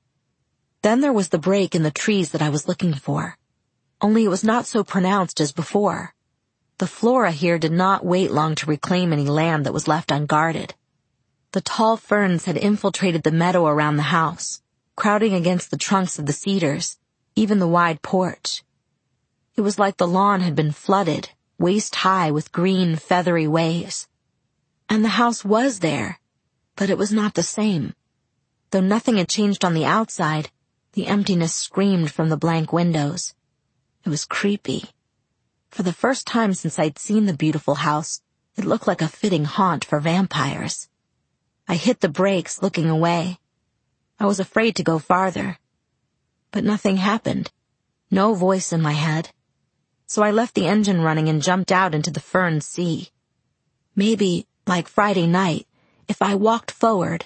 Then there was the break in the trees that I was looking for. Only it was not so pronounced as before. The flora here did not wait long to reclaim any land that was left unguarded. The tall ferns had infiltrated the meadow around the house, crowding against the trunks of the cedars, even the wide porch. It was like the lawn had been flooded, waist-high with green, feathery waves. And the house was there, but it was not the same. Though nothing had changed on the outside, the emptiness screamed from the blank windows. It was creepy. For the first time since I'd seen the beautiful house, it looked like a fitting haunt for vampires. I hit the brakes, looking away. I was afraid to go farther. But nothing happened. No voice in my head. So I left the engine running and jumped out into the fern sea. Maybe, like Friday night, if I walked forward.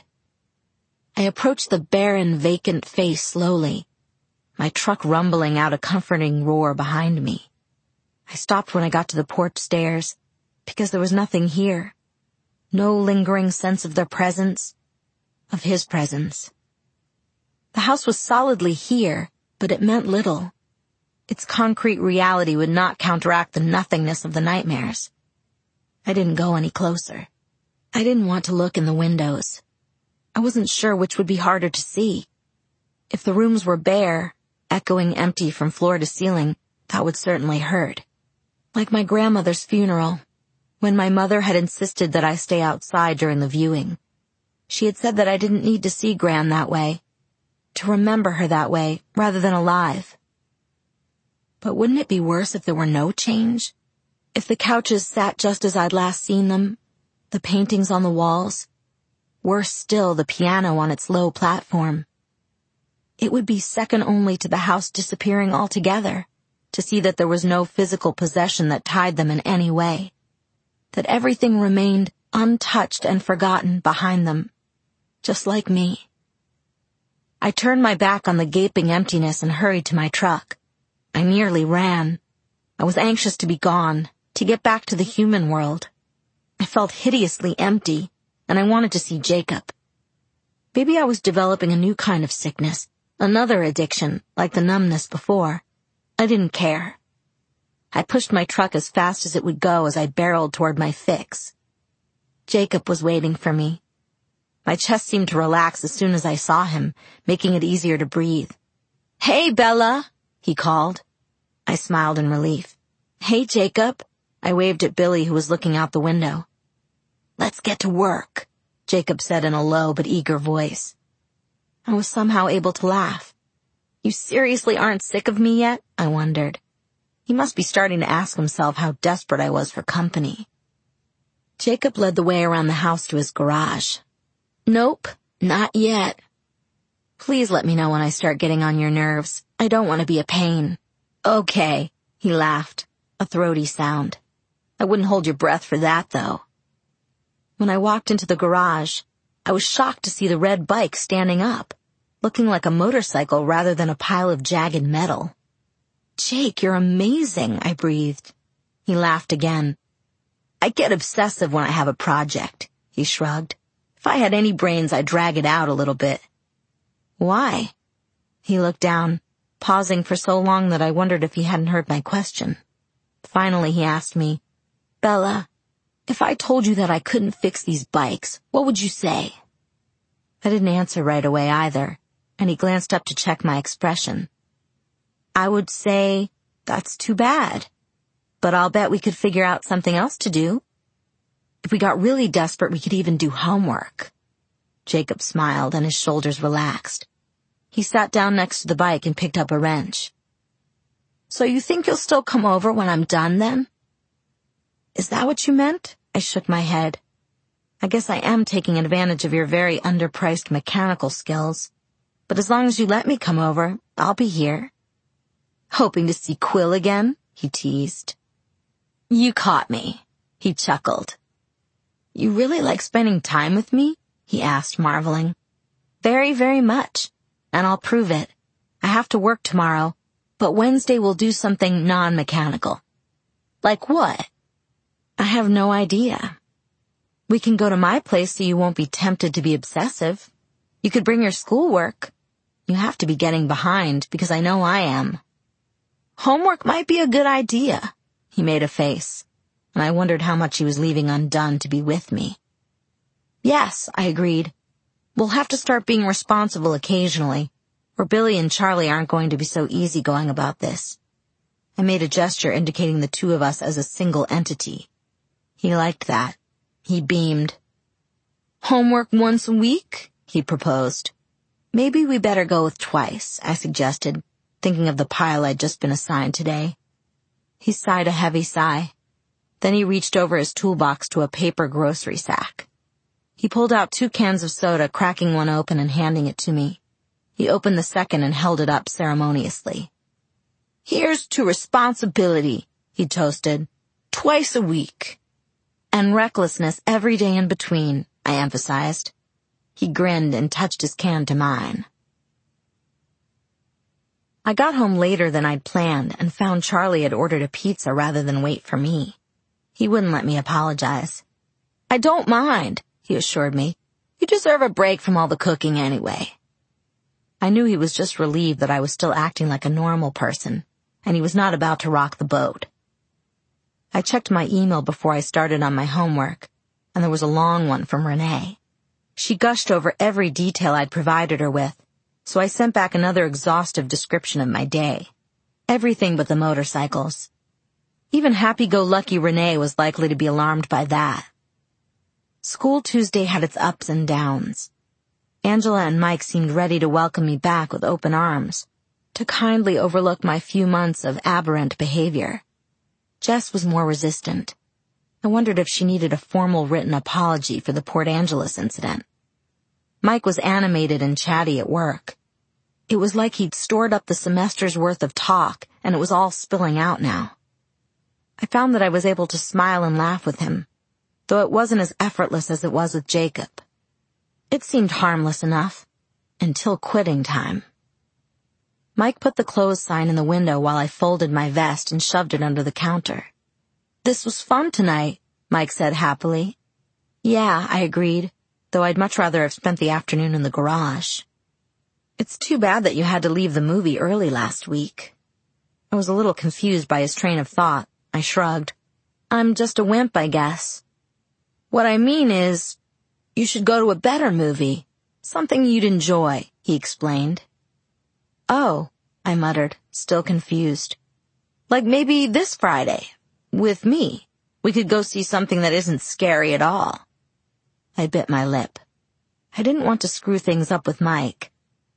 I approached the barren, vacant face slowly, my truck rumbling out a comforting roar behind me. I stopped when I got to the porch stairs, because there was nothing here. No lingering sense of their presence, of his presence. The house was solidly here, but it meant little. Its concrete reality would not counteract the nothingness of the nightmares. I didn't go any closer. I didn't want to look in the windows. I wasn't sure which would be harder to see. If the rooms were bare, echoing empty from floor to ceiling, that would certainly hurt. Like my grandmother's funeral, when my mother had insisted that I stay outside during the viewing. She had said that I didn't need to see Gran that way, to remember her that way rather than alive. But wouldn't it be worse if there were no change? If the couches sat just as I'd last seen them, the paintings on the walls, worse still, the piano on its low platform. It would be second only to the house disappearing altogether, to see that there was no physical possession that tied them in any way, that everything remained untouched and forgotten behind them, just like me. I turned my back on the gaping emptiness and hurried to my truck. I nearly ran. I was anxious to be gone, to get back to the human world. I felt hideously empty, and I wanted to see Jacob. Maybe I was developing a new kind of sickness, another addiction, like the numbness before. I didn't care. I pushed my truck as fast as it would go as I barreled toward my fix. Jacob was waiting for me. My chest seemed to relax as soon as I saw him, making it easier to breathe. "Hey, Bella," he called. I smiled in relief. "Hey, Jacob." I waved at Billy, who was looking out the window. "Let's get to work," Jacob said in a low but eager voice. I was somehow able to laugh. You seriously aren't sick of me yet? I wondered. He must be starting to ask himself how desperate I was for company. Jacob led the way around the house to his garage. Nope, not yet. Please let me know when I start getting on your nerves. I don't want to be a pain. Okay, he laughed, a throaty sound. I wouldn't hold your breath for that, though. When I walked into the garage, I was shocked to see the red bike standing up, looking like a motorcycle rather than a pile of jagged metal. Jake, you're amazing, I breathed. He laughed again. I get obsessive when I have a project, he shrugged. If I had any brains, I'd drag it out a little bit. Why? He looked down, pausing for so long that I wondered if he hadn't heard my question. Finally, he asked me, Bella, if I told you that I couldn't fix these bikes, what would you say? I didn't answer right away either, and he glanced up to check my expression. I would say, that's too bad, but I'll bet we could figure out something else to do. If we got really desperate, we could even do homework. Jacob smiled and his shoulders relaxed. He sat down next to the bike and picked up a wrench. So you think you'll still come over when I'm done then? Is that what you meant? I shook my head. I guess I am taking advantage of your very underpriced mechanical skills. But as long as you let me come over, I'll be here. Hoping to see Quill again? He teased. You caught me. He chuckled. You really like spending time with me? He asked, marveling. Very, very much. And I'll prove it. I have to work tomorrow, but Wednesday we'll do something non-mechanical. Like what? I have no idea. We can go to my place so you won't be tempted to be obsessive. You could bring your schoolwork. You have to be getting behind, because I know I am. Homework might be a good idea. He made a face, and I wondered how much he was leaving undone to be with me. Yes, I agreed. We'll have to start being responsible occasionally, or Billy and Charlie aren't going to be so easygoing about this. I made a gesture indicating the two of us as a single entity. He liked that. He beamed. Homework once a week? He proposed. Maybe we better go with twice, I suggested, thinking of the pile I'd just been assigned today. He sighed a heavy sigh. Then he reached over his toolbox to a paper grocery sack. He pulled out two cans of soda, cracking one open and handing it to me. He opened the second and held it up ceremoniously. Here's to responsibility, he toasted. Twice a week. And recklessness every day in between, I emphasized. He grinned and touched his can to mine. I got home later than I'd planned and found Charlie had ordered a pizza rather than wait for me. He wouldn't let me apologize. I don't mind, he assured me. You deserve a break from all the cooking anyway. I knew he was just relieved that I was still acting like a normal person, and he was not about to rock the boat. I checked my email before I started on my homework, and there was a long one from Renee. She gushed over every detail I'd provided her with, so I sent back another exhaustive description of my day. Everything but the motorcycles. Even happy-go-lucky Renee was likely to be alarmed by that. School Tuesday had its ups and downs. Angela and Mike seemed ready to welcome me back with open arms, to kindly overlook my few months of aberrant behavior. Jess was more resistant. I wondered if she needed a formal written apology for the Port Angeles incident. Mike was animated and chatty at work. It was like he'd stored up the semester's worth of talk, and it was all spilling out now. I found that I was able to smile and laugh with him, though it wasn't as effortless as it was with Jacob. It seemed harmless enough, until quitting time. Mike put the close sign in the window while I folded my vest and shoved it under the counter. This was fun tonight, Mike said happily. Yeah, I agreed, though I'd much rather have spent the afternoon in the garage. It's too bad that you had to leave the movie early last week. I was a little confused by his train of thought. I shrugged. I'm just a wimp, I guess. What I mean is, you should go to a better movie. Something you'd enjoy, he explained. Oh, I muttered, still confused. Like maybe this Friday, with me. We could go see something that isn't scary at all. I bit my lip. I didn't want to screw things up with Mike,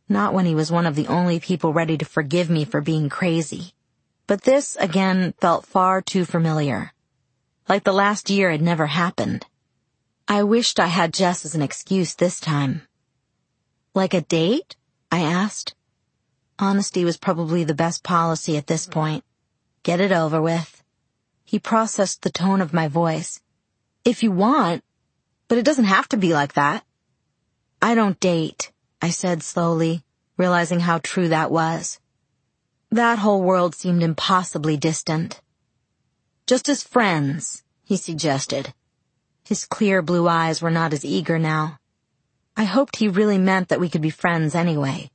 Not when he was one of the only people ready to forgive me for being crazy. But this, again, felt far too familiar. Like the last year had never happened. I wished I had Jess as an excuse this time. Like a date? I asked. Honesty was probably the best policy at this point. Get it over with. He processed the tone of my voice. If you want, but it doesn't have to be like that. I don't date, I said slowly, realizing how true that was. That whole world seemed impossibly distant. Just as friends, he suggested. His clear blue eyes were not as eager now. I hoped he really meant that we could be friends anyway.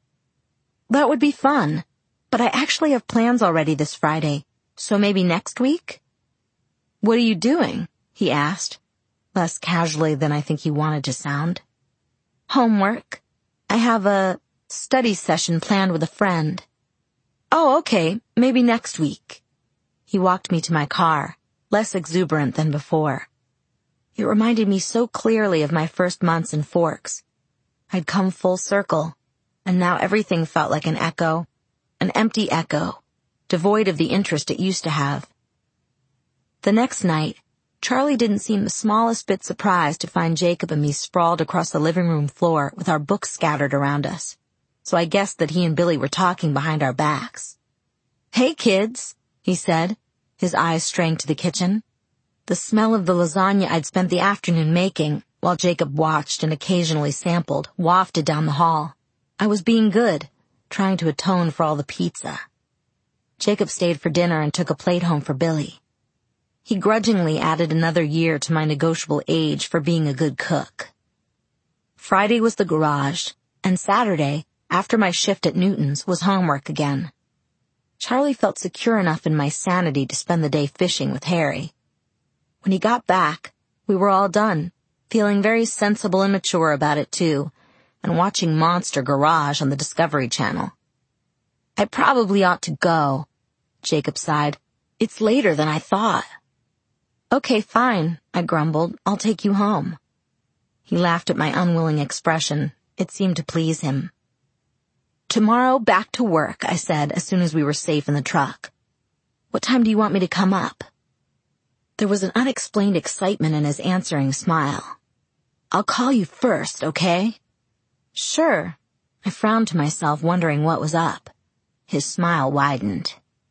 That would be fun, but I actually have plans already this Friday, so maybe next week? What are you doing? He asked, less casually than I think he wanted to sound. Homework. I have a study session planned with a friend. Oh, okay, maybe next week. He walked me to my car, less exuberant than before. It reminded me so clearly of my first months in Forks. I'd come full circle, and now everything felt like an echo, an empty echo, devoid of the interest it used to have. The next night, Charlie didn't seem the smallest bit surprised to find Jacob and me sprawled across the living room floor with our books scattered around us, so I guessed that he and Billy were talking behind our backs. Hey, kids, he said, his eyes straying to the kitchen. The smell of the lasagna I'd spent the afternoon making, while Jacob watched and occasionally sampled, wafted down the hall. I was being good, trying to atone for all the pizza. Jacob stayed for dinner and took a plate home for Billy. He grudgingly added another year to my negotiable age for being a good cook. Friday was the garage, and Saturday, after my shift at Newton's, was homework again. Charlie felt secure enough in my sanity to spend the day fishing with Harry. When he got back, we were all done, feeling very sensible and mature about it too, and watching Monster Garage on the Discovery Channel. I probably ought to go, Jacob sighed. It's later than I thought. Okay, fine, I grumbled. I'll take you home. He laughed at my unwilling expression. It seemed to please him. Tomorrow, back to work, I said as soon as we were safe in the truck. What time do you want me to come up? There was an unexplained excitement in his answering smile. I'll call you first, okay? Sure. I frowned to myself, wondering what was up. His smile widened.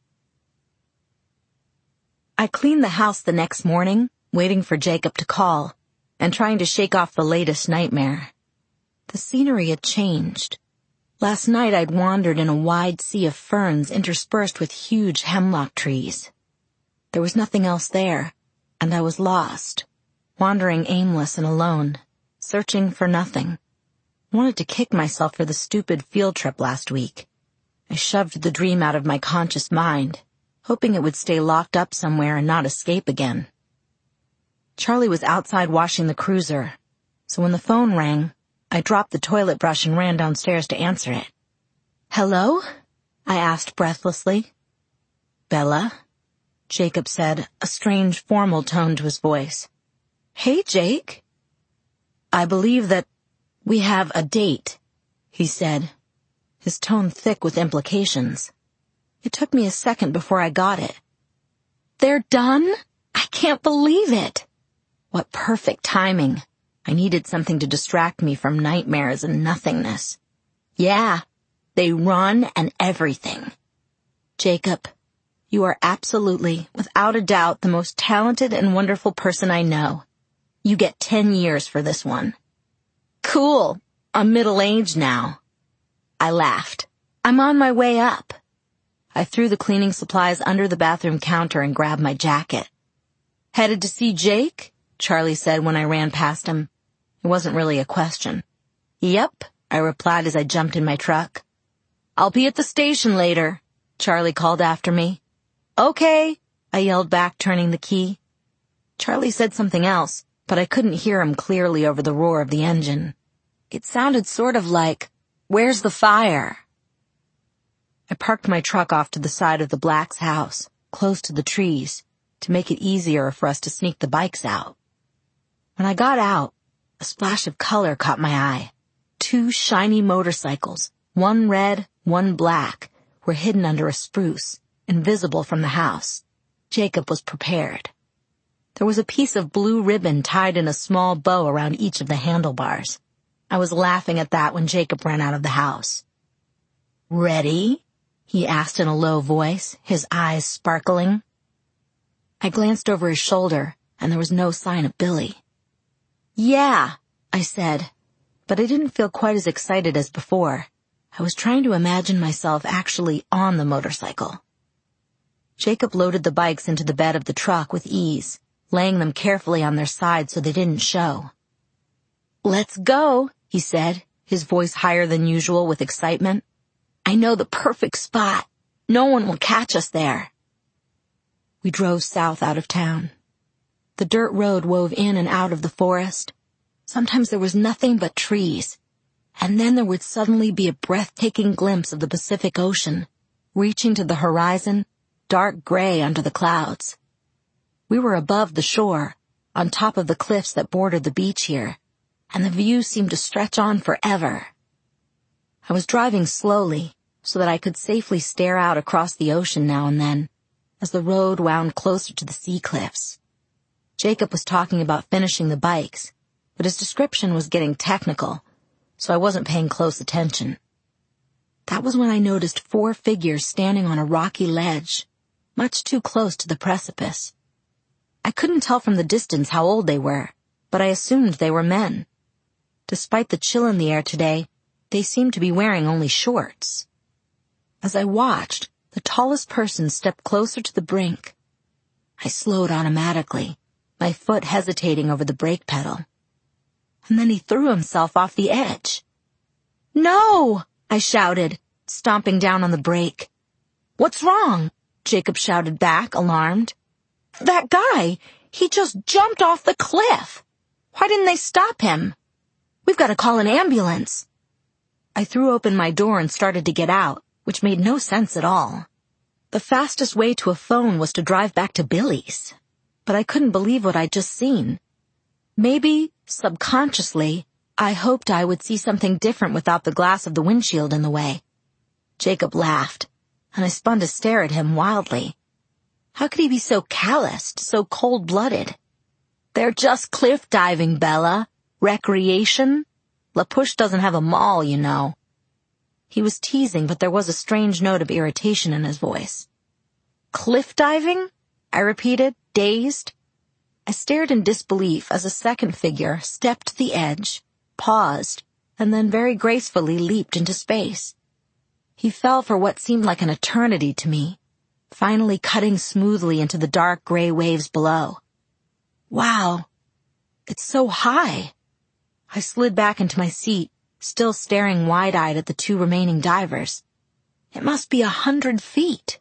I cleaned the house the next morning, waiting for Jacob to call, and trying to shake off the latest nightmare. The scenery had changed. Last night I'd wandered in a wide sea of ferns interspersed with huge hemlock trees. There was nothing else there, and I was lost, wandering aimless and alone, searching for nothing. I wanted to kick myself for the stupid field trip last week. I shoved the dream out of my conscious mind, hoping it would stay locked up somewhere and not escape again. Charlie was outside washing the cruiser, so when the phone rang, I dropped the toilet brush and ran downstairs to answer it. Hello? I asked breathlessly. Bella? Jacob said, a strange formal tone to his voice. Hey, Jake. I believe that we have a date, he said, his tone thick with implications. It took me a second before I got it. They're done? I can't believe it. What perfect timing. I needed something to distract me from nightmares and nothingness. Yeah, they run and everything. Jacob, you are absolutely, without a doubt, the most talented and wonderful person I know. You get ten years for this one. Cool. I'm middle-aged now. I laughed. I'm on my way up. I threw the cleaning supplies under the bathroom counter and grabbed my jacket. Headed to see Jake? Charlie said when I ran past him. It wasn't really a question. Yep, I replied as I jumped in my truck. I'll be at the station later, Charlie called after me. Okay, I yelled back, turning the key. Charlie said something else, but I couldn't hear him clearly over the roar of the engine. It sounded sort of like, "Where's the fire?" I parked my truck off to the side of the Blacks' house, close to the trees, to make it easier for us to sneak the bikes out. When I got out, a splash of color caught my eye. Two shiny motorcycles, one red, one black, were hidden under a spruce, invisible from the house. Jacob was prepared. There was a piece of blue ribbon tied in a small bow around each of the handlebars. I was laughing at that when Jacob ran out of the house. "Ready?" he asked in a low voice, his eyes sparkling. I glanced over his shoulder, and there was no sign of Billy. "Yeah," I said, but I didn't feel quite as excited as before. I was trying to imagine myself actually on the motorcycle. Jacob loaded the bikes into the bed of the truck with ease, laying them carefully on their sides so they didn't show. "Let's go," he said, his voice higher than usual with excitement. "I know the perfect spot. No one will catch us there." We drove south out of town. The dirt road wove in and out of the forest. Sometimes there was nothing but trees, and then there would suddenly be a breathtaking glimpse of the Pacific Ocean, reaching to the horizon, dark gray under the clouds. We were above the shore, on top of the cliffs that bordered the beach here, and the view seemed to stretch on forever. I was driving slowly, so that I could safely stare out across the ocean now and then, as the road wound closer to the sea cliffs. Jacob was talking about finishing the bikes, but his description was getting technical, so I wasn't paying close attention. That was when I noticed four figures standing on a rocky ledge, much too close to the precipice. I couldn't tell from the distance how old they were, but I assumed they were men. Despite the chill in the air today, they seemed to be wearing only shorts. As I watched, the tallest person stepped closer to the brink. I slowed automatically, my foot hesitating over the brake pedal. And then he threw himself off the edge. "No!" I shouted, stomping down on the brake. "What's wrong?" Jacob shouted back, alarmed. "That guy! He just jumped off the cliff! Why didn't they stop him? We've got to call an ambulance." I threw open my door and started to get out, which made no sense at all. The fastest way to a phone was to drive back to Billy's. But I couldn't believe what I'd just seen. Maybe, subconsciously, I hoped I would see something different without the glass of the windshield in the way. Jacob laughed, and I spun to stare at him wildly. How could he be so calloused, so cold-blooded? "They're just cliff diving, Bella. Recreation. La Push doesn't have a mall, you know." He was teasing, but there was a strange note of irritation in his voice. "Cliff diving?" I repeated, dazed. I stared in disbelief as a second figure stepped to the edge, paused, and then very gracefully leaped into space. He fell for what seemed like an eternity to me, finally cutting smoothly into the dark gray waves below. Wow, it's so high. I slid back into my seat, still staring wide-eyed at the two remaining divers. It must be a hundred feet.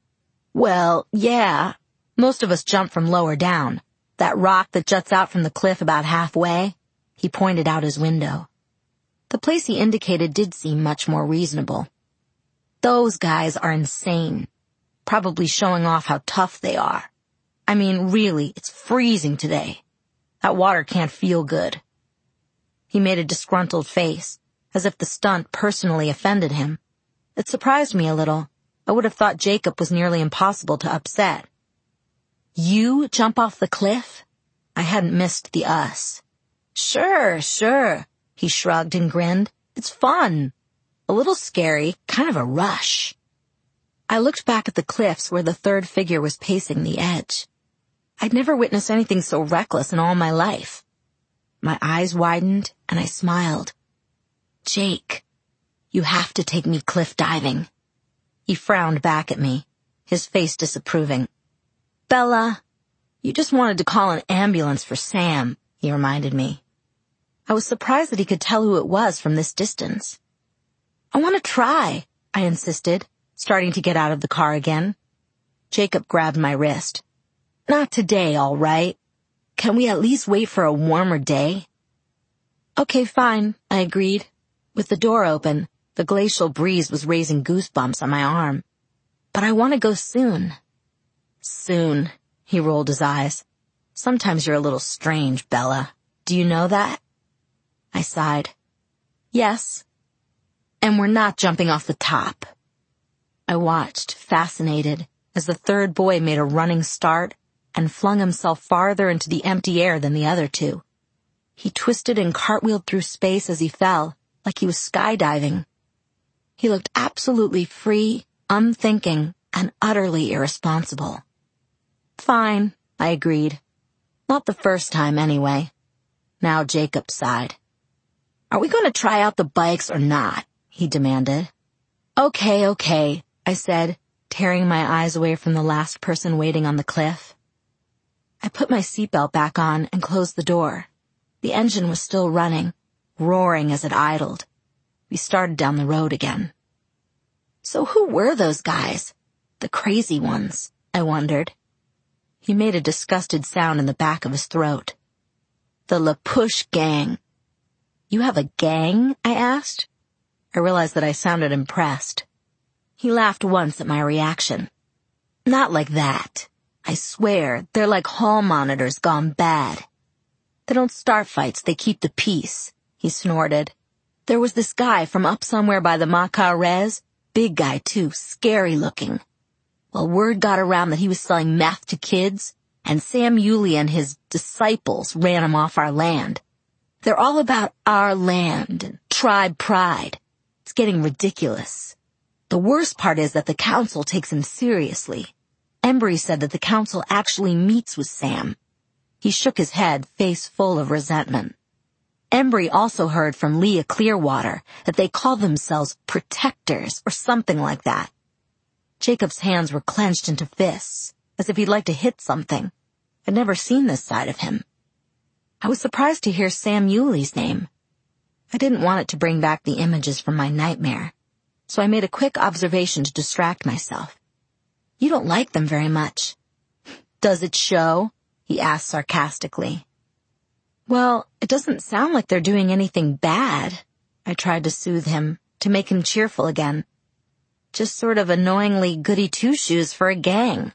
Well, yeah, most of us jump from lower down. That rock that juts out from the cliff about halfway, he pointed out his window. The place he indicated did seem much more reasonable. Those guys are insane, probably showing off how tough they are. I mean, really, it's freezing today. That water can't feel good. He made a disgruntled face, as if the stunt personally offended him. It surprised me a little. I would have thought Jacob was nearly impossible to upset. "You jump off the cliff?" I hadn't missed the us. "Sure, sure," he shrugged and grinned. "It's fun. A little scary, kind of a rush." I looked back at the cliffs where the third figure was pacing the edge. I'd never witnessed anything so reckless in all my life. My eyes widened, and I smiled. "Jake, you have to take me cliff diving." He frowned back at me, his face disapproving. "Bella, you just wanted to call an ambulance for Sam," he reminded me. I was surprised that he could tell who it was from this distance. "I want to try," I insisted, starting to get out of the car again. Jacob grabbed my wrist. "Not today, all right? Can we at least wait for a warmer day?" "Okay, fine," I agreed. With the door open, the glacial breeze was raising goosebumps on my arm. "But I want to go soon." "Soon," he rolled his eyes. "Sometimes you're a little strange, Bella. Do you know that?" I sighed. Yes. And we're not jumping off the top. I watched, fascinated, as the third boy made a running start and flung himself farther into the empty air than the other two. He twisted and cartwheeled through space as he fell, like he was skydiving. He looked absolutely free, unthinking, and utterly irresponsible. Fine, I agreed. Not the first time, anyway. Now Jacob sighed. Are we going to try out the bikes or not? He demanded. Okay, okay, I said, tearing my eyes away from the last person waiting on the cliff. I put my seatbelt back on and closed the door. The engine was still running, roaring as it idled. We started down the road again. So who were those guys? The crazy ones, I wondered. He made a disgusted sound in the back of his throat. The La Push Gang. You have a gang? I asked. I realized that I sounded impressed. He laughed once at my reaction. Not like that. I swear, they're like hall monitors gone bad. They don't start fights, they keep the peace, he snorted. There was this guy from up somewhere by the Macarez, big guy too, scary looking. Well, word got around that he was selling meth to kids, and Sam Yulee and his disciples ran him off our land. They're all about our land and tribe pride. It's getting ridiculous. The worst part is that the council takes him seriously. Embry said that the council actually meets with Sam. He shook his head, face full of resentment. Embry also heard from Leah Clearwater that they call themselves protectors or something like that. Jacob's hands were clenched into fists, as if he'd like to hit something. I'd never seen this side of him. I was surprised to hear Sam Yulee's name. I didn't want it to bring back the images from my nightmare, so I made a quick observation to distract myself. You don't like them very much. Does it show? He asked sarcastically. Well, it doesn't sound like they're doing anything bad. I tried to soothe him, to make him cheerful again. Just sort of annoyingly goody two-shoes for a gang.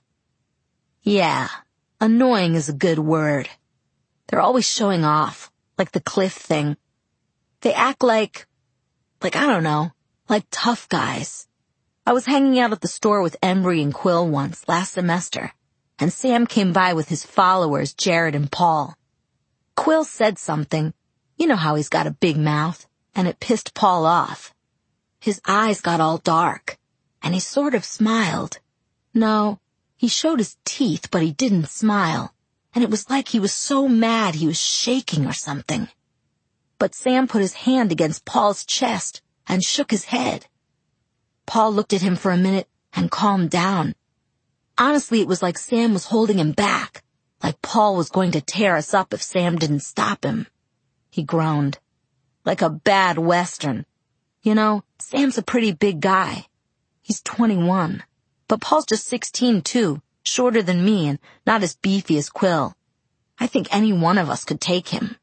Yeah, annoying is a good word. They're always showing off, like the cliff thing. They act like, like I don't know, like tough guys. I was hanging out at the store with Embry and Quill once, last semester, and Sam came by with his followers, Jared and Paul. Quill said something, you know how he's got a big mouth, and it pissed Paul off. His eyes got all dark, and he sort of smiled. No, he showed his teeth, but he didn't smile, and it was like he was so mad he was shaking or something. But Sam put his hand against Paul's chest and shook his head. Paul looked at him for a minute and calmed down. Honestly, it was like Sam was holding him back, like Paul was going to tear us up if Sam didn't stop him. He groaned. Like a bad Western. You know, Sam's a pretty big guy. He's twenty-one. But Paul's just sixteen, too, shorter than me and not as beefy as Quill. I think any one of us could take him.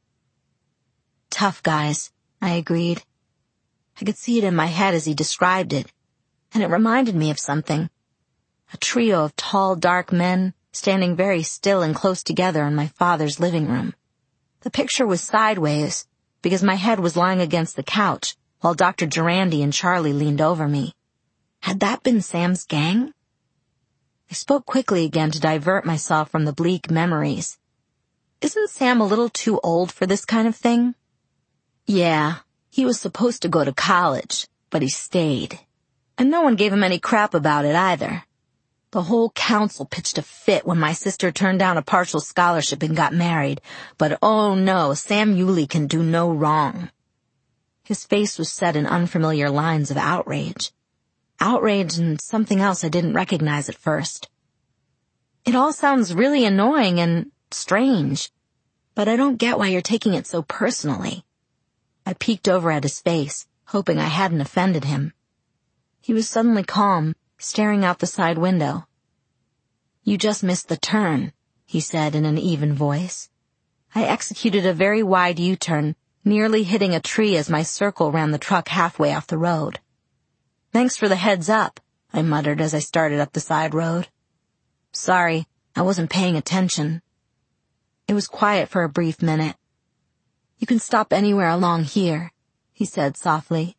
Tough guys, I agreed. I could see it in my head as he described it, and it reminded me of something. A trio of tall, dark men standing very still and close together in my father's living room. The picture was sideways because my head was lying against the couch while Doctor Durandi and Charlie leaned over me. Had that been Sam's gang? I spoke quickly again to divert myself from the bleak memories. Isn't Sam a little too old for this kind of thing? Yeah, he was supposed to go to college, but he stayed. And no one gave him any crap about it either. The whole council pitched a fit when my sister turned down a partial scholarship and got married, but oh no, Sam Yulee can do no wrong. His face was set in unfamiliar lines of outrage. Outrage and something else I didn't recognize at first. It all sounds really annoying and strange, but I don't get why you're taking it so personally. I peeked over at his face, hoping I hadn't offended him. He was suddenly calm, staring out the side window. You just missed the turn, he said in an even voice. I executed a very wide U-turn, nearly hitting a tree as my circle ran the truck halfway off the road. Thanks for the heads up, I muttered as I started up the side road. Sorry, I wasn't paying attention. It was quiet for a brief minute. You can stop anywhere along here, he said softly.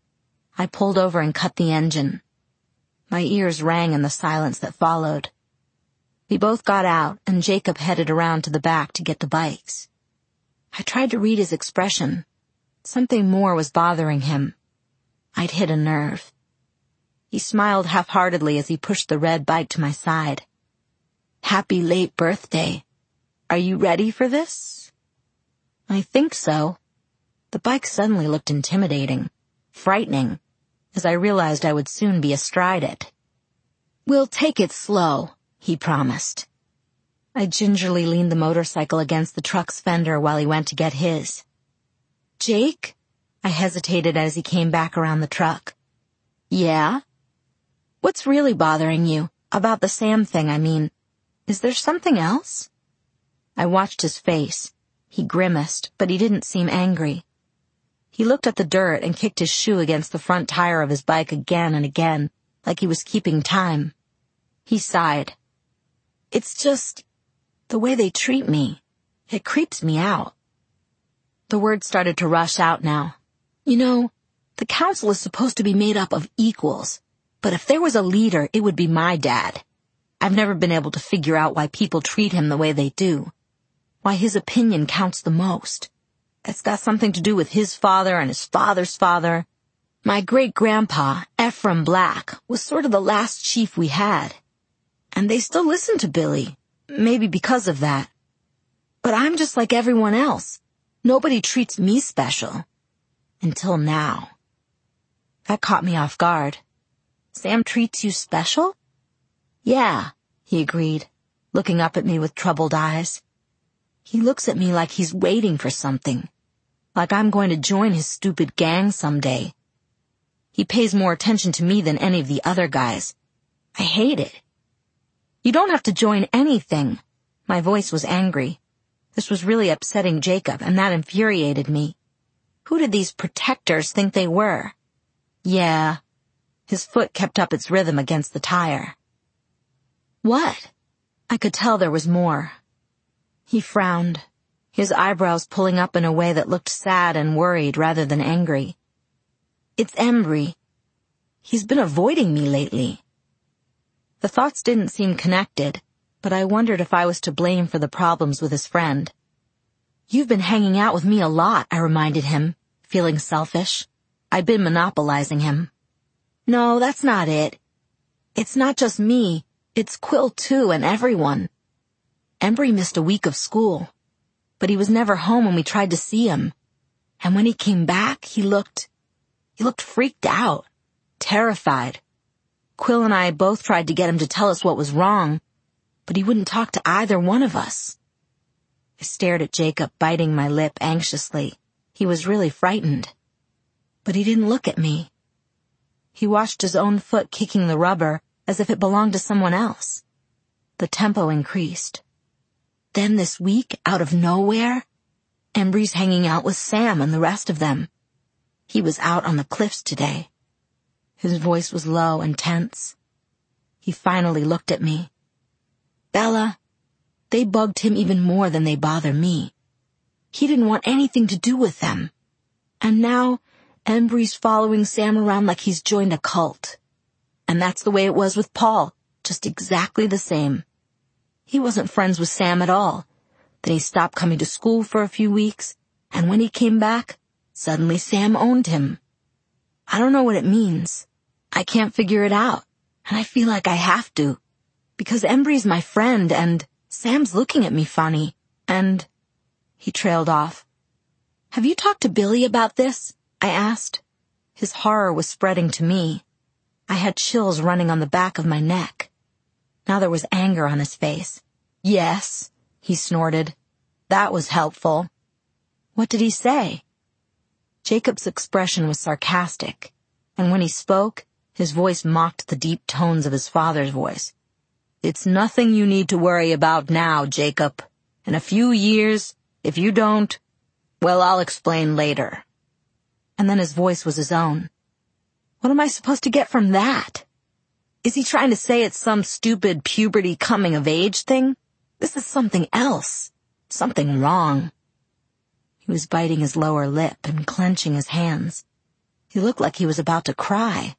I pulled over and cut the engine. My ears rang in the silence that followed. We both got out, and Jacob headed around to the back to get the bikes. I tried to read his expression. Something more was bothering him. I'd hit a nerve. He smiled half-heartedly as he pushed the red bike to my side. Happy late birthday. Are you ready for this? I think so. The bike suddenly looked intimidating, frightening, as I realized I would soon be astride it. We'll take it slow, he promised. I gingerly leaned the motorcycle against the truck's fender while he went to get his. Jake? I hesitated as he came back around the truck. Yeah? What's really bothering you? About the Sam thing, I mean. Is there something else? I watched his face. He grimaced, but he didn't seem angry. He looked at the dirt and kicked his shoe against the front tire of his bike again and again, like he was keeping time. He sighed. It's just the way they treat me. It creeps me out. The words started to rush out now. You know, the council is supposed to be made up of equals, but if there was a leader, it would be my dad. I've never been able to figure out why people treat him the way they do. Why his opinion counts the most. It's got something to do with his father and his father's father. My great-grandpa, Ephraim Black, was sort of the last chief we had. And they still listen to Billy, maybe because of that. But I'm just like everyone else. Nobody treats me special. Until now. That caught me off guard. Sam treats you special? Yeah, he agreed, looking up at me with troubled eyes. He looks at me like he's waiting for something. Like I'm going to join his stupid gang someday. He pays more attention to me than any of the other guys. I hate it. You don't have to join anything. My voice was angry. This was really upsetting Jacob, and that infuriated me. Who did these protectors think they were? Yeah. His foot kept up its rhythm against the tire. What? I could tell there was more. He frowned, his eyebrows pulling up in a way that looked sad and worried rather than angry. It's Embry. He's been avoiding me lately. The thoughts didn't seem connected, but I wondered if I was to blame for the problems with his friend. You've been hanging out with me a lot, I reminded him, feeling selfish. I'd been monopolizing him. No, that's not it. It's not just me. It's Quill, too, and everyone. Embry missed a week of school, but he was never home when we tried to see him. And when he came back, he looked, he looked freaked out, terrified. Quill and I both tried to get him to tell us what was wrong, but he wouldn't talk to either one of us. I stared at Jacob, biting my lip anxiously. He was really frightened. But he didn't look at me. He watched his own foot kicking the rubber as if it belonged to someone else. The tempo increased. Then this week, out of nowhere, Embry's hanging out with Sam and the rest of them. He was out on the cliffs today. His voice was low and tense. He finally looked at me. Bella, they bugged him even more than they bother me. He didn't want anything to do with them. And now, Embry's following Sam around like he's joined a cult. And that's the way it was with Paul, just exactly the same. He wasn't friends with Sam at all. Then he stopped coming to school for a few weeks, and when he came back, suddenly Sam owned him. I don't know what it means. I can't figure it out, and I feel like I have to. Because Embry's my friend, and Sam's looking at me funny, and... He trailed off. Have you talked to Billy about this? I asked. His horror was spreading to me. I had chills running on the back of my neck. Now there was anger on his face. Yes, he snorted. That was helpful. What did he say? Jacob's expression was sarcastic, and when he spoke, his voice mocked the deep tones of his father's voice. It's nothing you need to worry about now, Jacob. In a few years, if you don't, well, I'll explain later. And then his voice was his own. What am I supposed to get from that? Is he trying to say it's some stupid puberty coming of age thing? This is something else. Something wrong. He was biting his lower lip and clenching his hands. He looked like he was about to cry.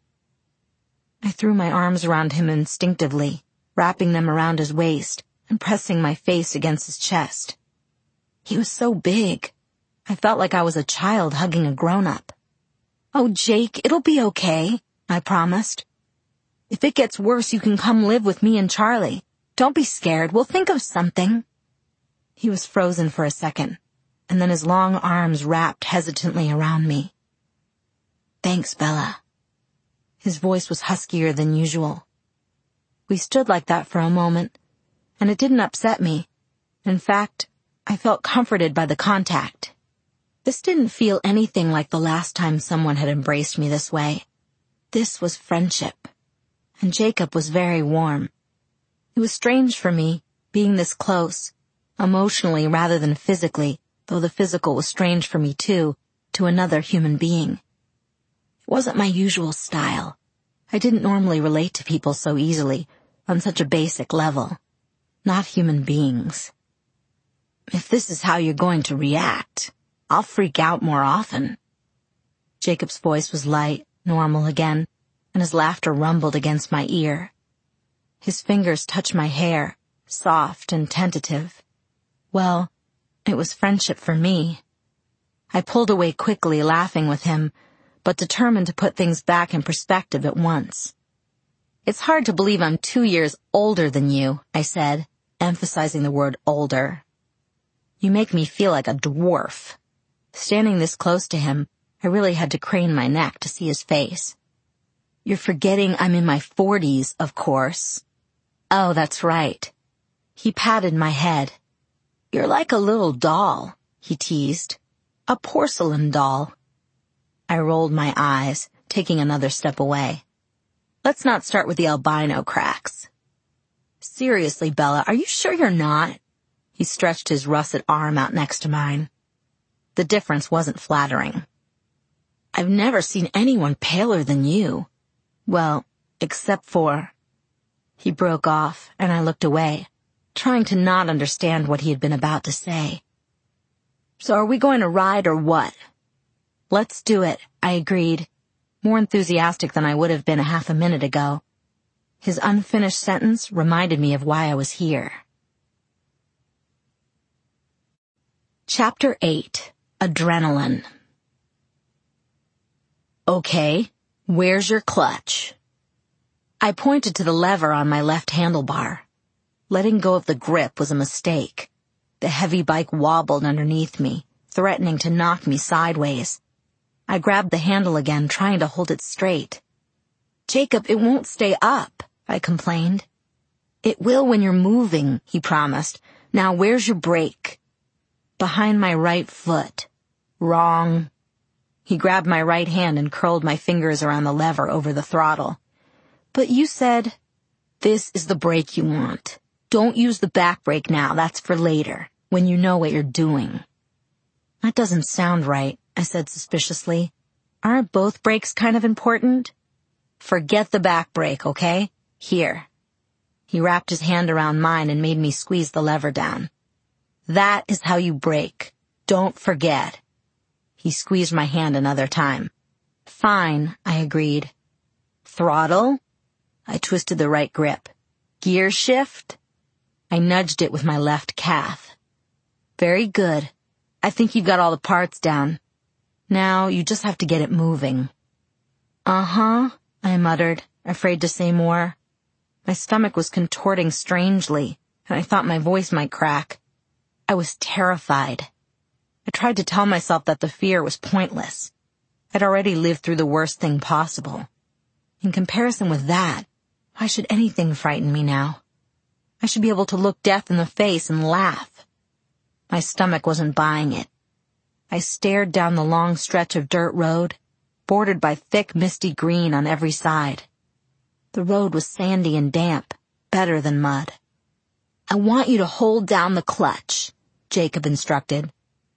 I threw my arms around him instinctively, wrapping them around his waist and pressing my face against his chest. He was so big. I felt like I was a child hugging a grown-up. "Oh, Jake, it'll be okay," I promised. "If it gets worse, you can come live with me and Charlie. Don't be scared. We'll think of something." He was frozen for a second, and then his long arms wrapped hesitantly around me. "Thanks, Bella." His voice was huskier than usual. We stood like that for a moment, and it didn't upset me. In fact, I felt comforted by the contact. This didn't feel anything like the last time someone had embraced me this way. This was friendship, and Jacob was very warm. It was strange for me, being this close, emotionally rather than physically, though the physical was strange for me too, to another human being. It wasn't my usual style. I didn't normally relate to people so easily, on such a basic level. Not human beings. "If this is how you're going to react, I'll freak out more often." Jacob's voice was light, normal again, and his laughter rumbled against my ear. His fingers touched my hair, soft and tentative. Well, it was friendship for me. I pulled away quickly, laughing with him, but determined to put things back in perspective at once. "It's hard to believe I'm two years older than you," I said, emphasizing the word older. "You make me feel like a dwarf." Standing this close to him, I really had to crane my neck to see his face. "You're forgetting I'm in my forties, of course." "Oh, that's right." He patted my head. "You're like a little doll," he teased. "A porcelain doll." I rolled my eyes, taking another step away. "Let's not start with the albino cracks." "Seriously, Bella, are you sure you're not?" He stretched his russet arm out next to mine. The difference wasn't flattering. "I've never seen anyone paler than you. Well, except for—" He broke off, and I looked away, trying to not understand what he had been about to say. "So are we going to ride or what?" "Let's do it," I agreed, more enthusiastic than I would have been a half a minute ago. His unfinished sentence reminded me of why I was here. Chapter eight. Adrenaline. "Okay, where's your clutch?" I pointed to the lever on my left handlebar. Letting go of the grip was a mistake. The heavy bike wobbled underneath me, threatening to knock me sideways. I grabbed the handle again, trying to hold it straight. "Jacob, it won't stay up," I complained. "It will when you're moving," he promised. "Now where's your brake?" "Behind my right foot." "Wrong." He grabbed my right hand and curled my fingers around the lever over the throttle. "But you said—" "This is the brake you want. Don't use the back brake now, that's for later, when you know what you're doing." "That doesn't sound right," I said suspiciously. "Aren't both brakes kind of important?" "Forget the back brake, okay? Here." He wrapped his hand around mine and made me squeeze the lever down. "That is how you brake. Don't forget." He squeezed my hand another time. "Fine," I agreed. "Throttle?" I twisted the right grip. "Gear shift?" I nudged it with my left calf. "Very good. I think you've got all the parts down. Now you just have to get it moving." "Uh-huh," I muttered, afraid to say more. My stomach was contorting strangely, and I thought my voice might crack. I was terrified. I tried to tell myself that the fear was pointless. I'd already lived through the worst thing possible. In comparison with that, why should anything frighten me now? I should be able to look death in the face and laugh. My stomach wasn't buying it. I stared down the long stretch of dirt road, bordered by thick, misty green on every side. The road was sandy and damp, better than mud. "I want you to hold down the clutch," Jacob instructed.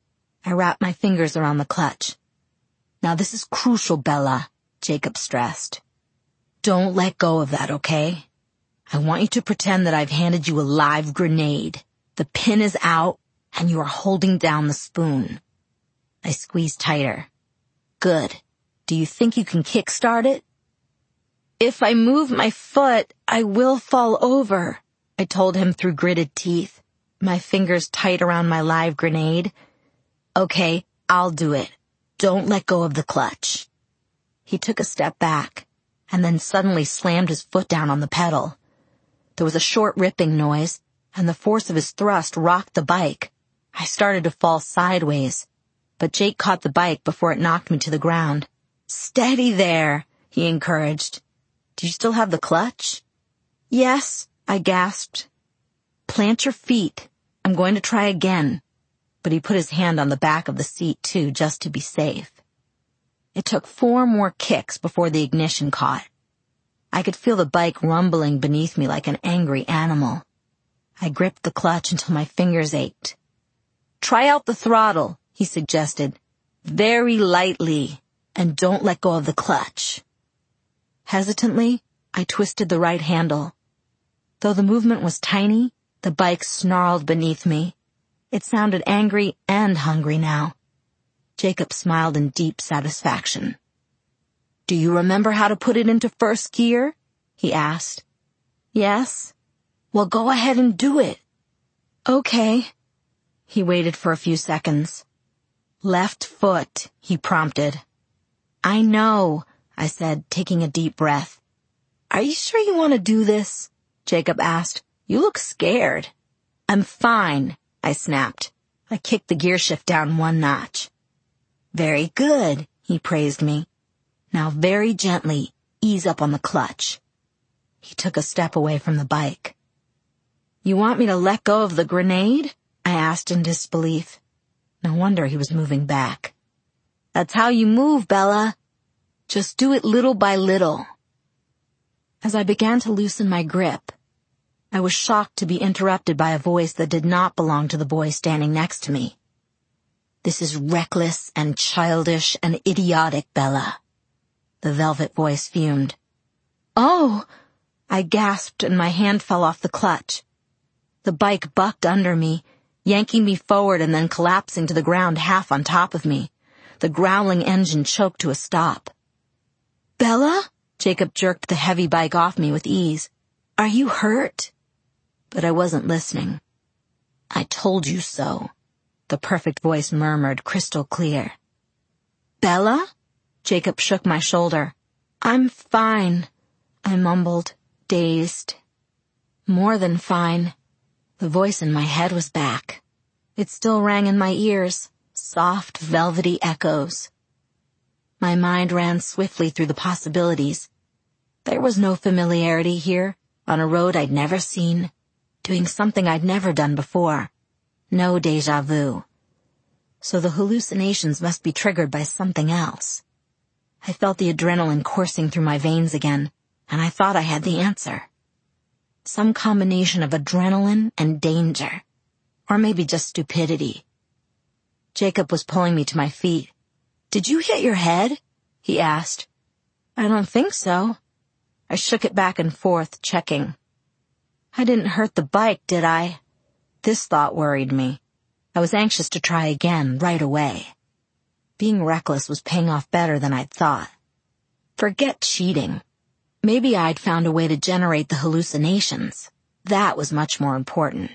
I wrapped my fingers around the clutch. "Now this is crucial, Bella," Jacob stressed. "Don't let go of that, okay? I want you to pretend that I've handed you a live grenade. The pin is out, and you are holding down the spoon." I squeezed tighter. Good. Do you think you can kickstart it? If I move my foot, I will fall over, I told him through gritted teeth, my fingers tight around my live grenade. Okay, I'll do it. Don't let go of the clutch. He took a step back, and then suddenly slammed his foot down on the pedal. There was a short ripping noise, and the force of his thrust rocked the bike. I started to fall sideways, but Jake caught the bike before it knocked me to the ground. Steady there, he encouraged. Do you still have the clutch? Yes, I gasped. Plant your feet. I'm going to try again. But he put his hand on the back of the seat too, just to be safe. It took four more kicks before the ignition caught. I could feel the bike rumbling beneath me like an angry animal. I gripped the clutch until my fingers ached. Try out the throttle, he suggested. Very lightly, and don't let go of the clutch. Hesitantly, I twisted the right handle. Though the movement was tiny, the bike snarled beneath me. It sounded angry and hungry now. Jacob smiled in deep satisfaction. Do you remember how to put it into first gear? He asked. Yes. Well, go ahead and do it. Okay. He waited for a few seconds. Left foot, he prompted. I know, I said, taking a deep breath. Are you sure you want to do this? Jacob asked. You look scared. I'm fine, I snapped. I kicked the gear shift down one notch. Very good, he praised me. Now very gently, ease up on the clutch. He took a step away from the bike. You want me to let go of the grenade? I asked in disbelief. No wonder he was moving back. That's how you move, Bella. Just do it little by little. As I began to loosen my grip, I was shocked to be interrupted by a voice that did not belong to the boy standing next to me. This is reckless and childish and idiotic, Bella. The velvet voice fumed. Oh! I gasped and my hand fell off the clutch. The bike bucked under me, yanking me forward and then collapsing to the ground half on top of me. The growling engine choked to a stop. Bella? Jacob jerked the heavy bike off me with ease. Are you hurt? But I wasn't listening. I told you so, the perfect voice murmured crystal clear. Bella? Jacob shook my shoulder. I'm fine, I mumbled, dazed. More than fine. The voice in my head was back. It still rang in my ears, soft, velvety echoes. My mind ran swiftly through the possibilities. There was no familiarity here, on a road I'd never seen, doing something I'd never done before. No déjà vu. So the hallucinations must be triggered by something else. I felt the adrenaline coursing through my veins again, and I thought I had the answer. Some combination of adrenaline and danger. Or maybe just stupidity. Jacob was pulling me to my feet. Did you hit your head? He asked. I don't think so. I shook it back and forth, checking. I didn't hurt the bike, did I? This thought worried me. I was anxious to try again, right away. Being reckless was paying off better than I'd thought. Forget cheating. Maybe I'd found a way to generate the hallucinations. That was much more important.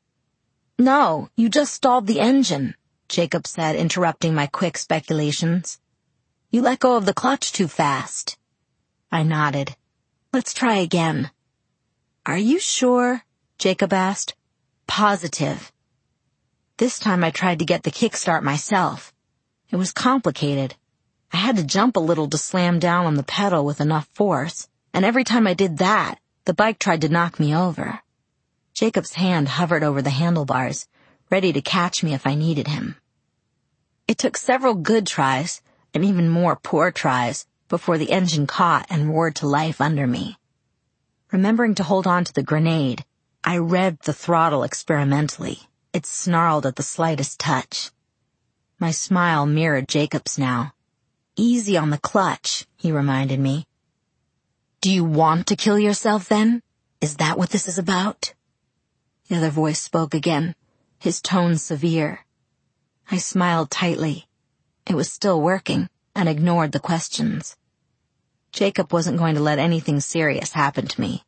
No, you just stalled the engine, Jacob said, interrupting my quick speculations. You let go of the clutch too fast. I nodded. Let's try again. Are you sure? Jacob asked. Positive. This time I tried to get the kickstart myself. It was complicated. I had to jump a little to slam down on the pedal with enough force, and every time I did that, the bike tried to knock me over. Jacob's hand hovered over the handlebars, ready to catch me if I needed him. It took several good tries, and even more poor tries, before the engine caught and roared to life under me. Remembering to hold on to the grenade, I revved the throttle experimentally. It snarled at the slightest touch. My smile mirrored Jacob's now. Easy on the clutch, he reminded me. Do you want to kill yourself then? Is that what this is about? The other voice spoke again, his tone severe. I smiled tightly. It was still working, and ignored the questions. Jacob wasn't going to let anything serious happen to me.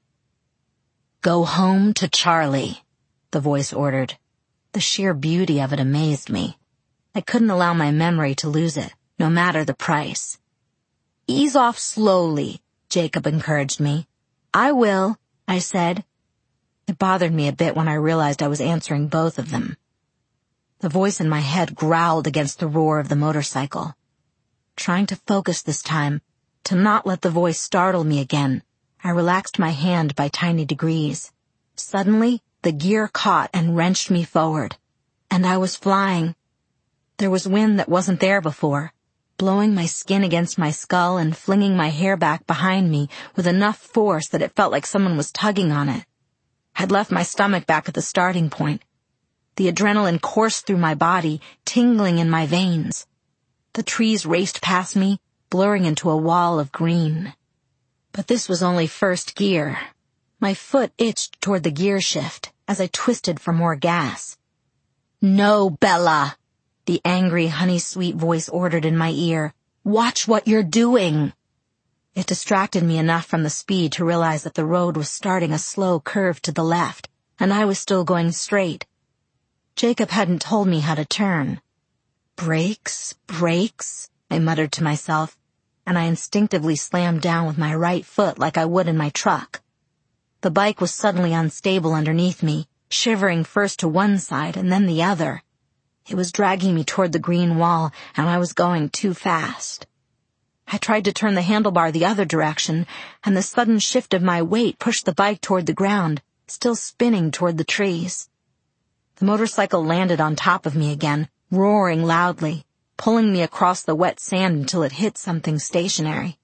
"Go home to Charlie," the voice ordered. The sheer beauty of it amazed me. I couldn't allow my memory to lose it, no matter the price. "Ease off slowly," Jacob encouraged me. "I will," I said. It bothered me a bit when I realized I was answering both of them. The voice in my head growled against the roar of the motorcycle. Trying to focus this time, to not let the voice startle me again, I relaxed my hand by tiny degrees. Suddenly, the gear caught and wrenched me forward, and I was flying. There was wind that wasn't there before, blowing my skin against my skull and flinging my hair back behind me with enough force that it felt like someone was tugging on it. I'd left my stomach back at the starting point. The adrenaline coursed through my body, tingling in my veins. The trees raced past me, blurring into a wall of green. But this was only first gear. My foot itched toward the gear shift as I twisted for more gas. "No, Bella," the angry, honey-sweet voice ordered in my ear. "Watch what you're doing." It distracted me enough from the speed to realize that the road was starting a slow curve to the left, and I was still going straight. Jacob hadn't told me how to turn. "Brakes, brakes," I muttered to myself, and I instinctively slammed down with my right foot like I would in my truck. The bike was suddenly unstable underneath me, shivering first to one side and then the other. It was dragging me toward the green wall, and I was going too fast. I tried to turn the handlebar the other direction, and the sudden shift of my weight pushed the bike toward the ground, still spinning toward the trees. The motorcycle landed on top of me again, roaring loudly, pulling me across the wet sand until it hit something stationary.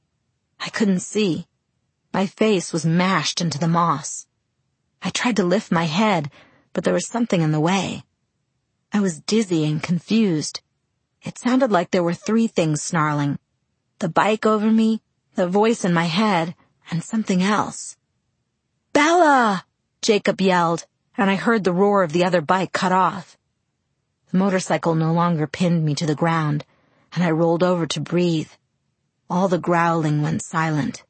I couldn't see. My face was mashed into the moss. I tried to lift my head, but there was something in the way. I was dizzy and confused. It sounded like there were three things snarling. The bike over me, the voice in my head, and something else. "Bella!" Jacob yelled, and I heard the roar of the other bike cut off. The motorcycle no longer pinned me to the ground, and I rolled over to breathe. All the growling went silent.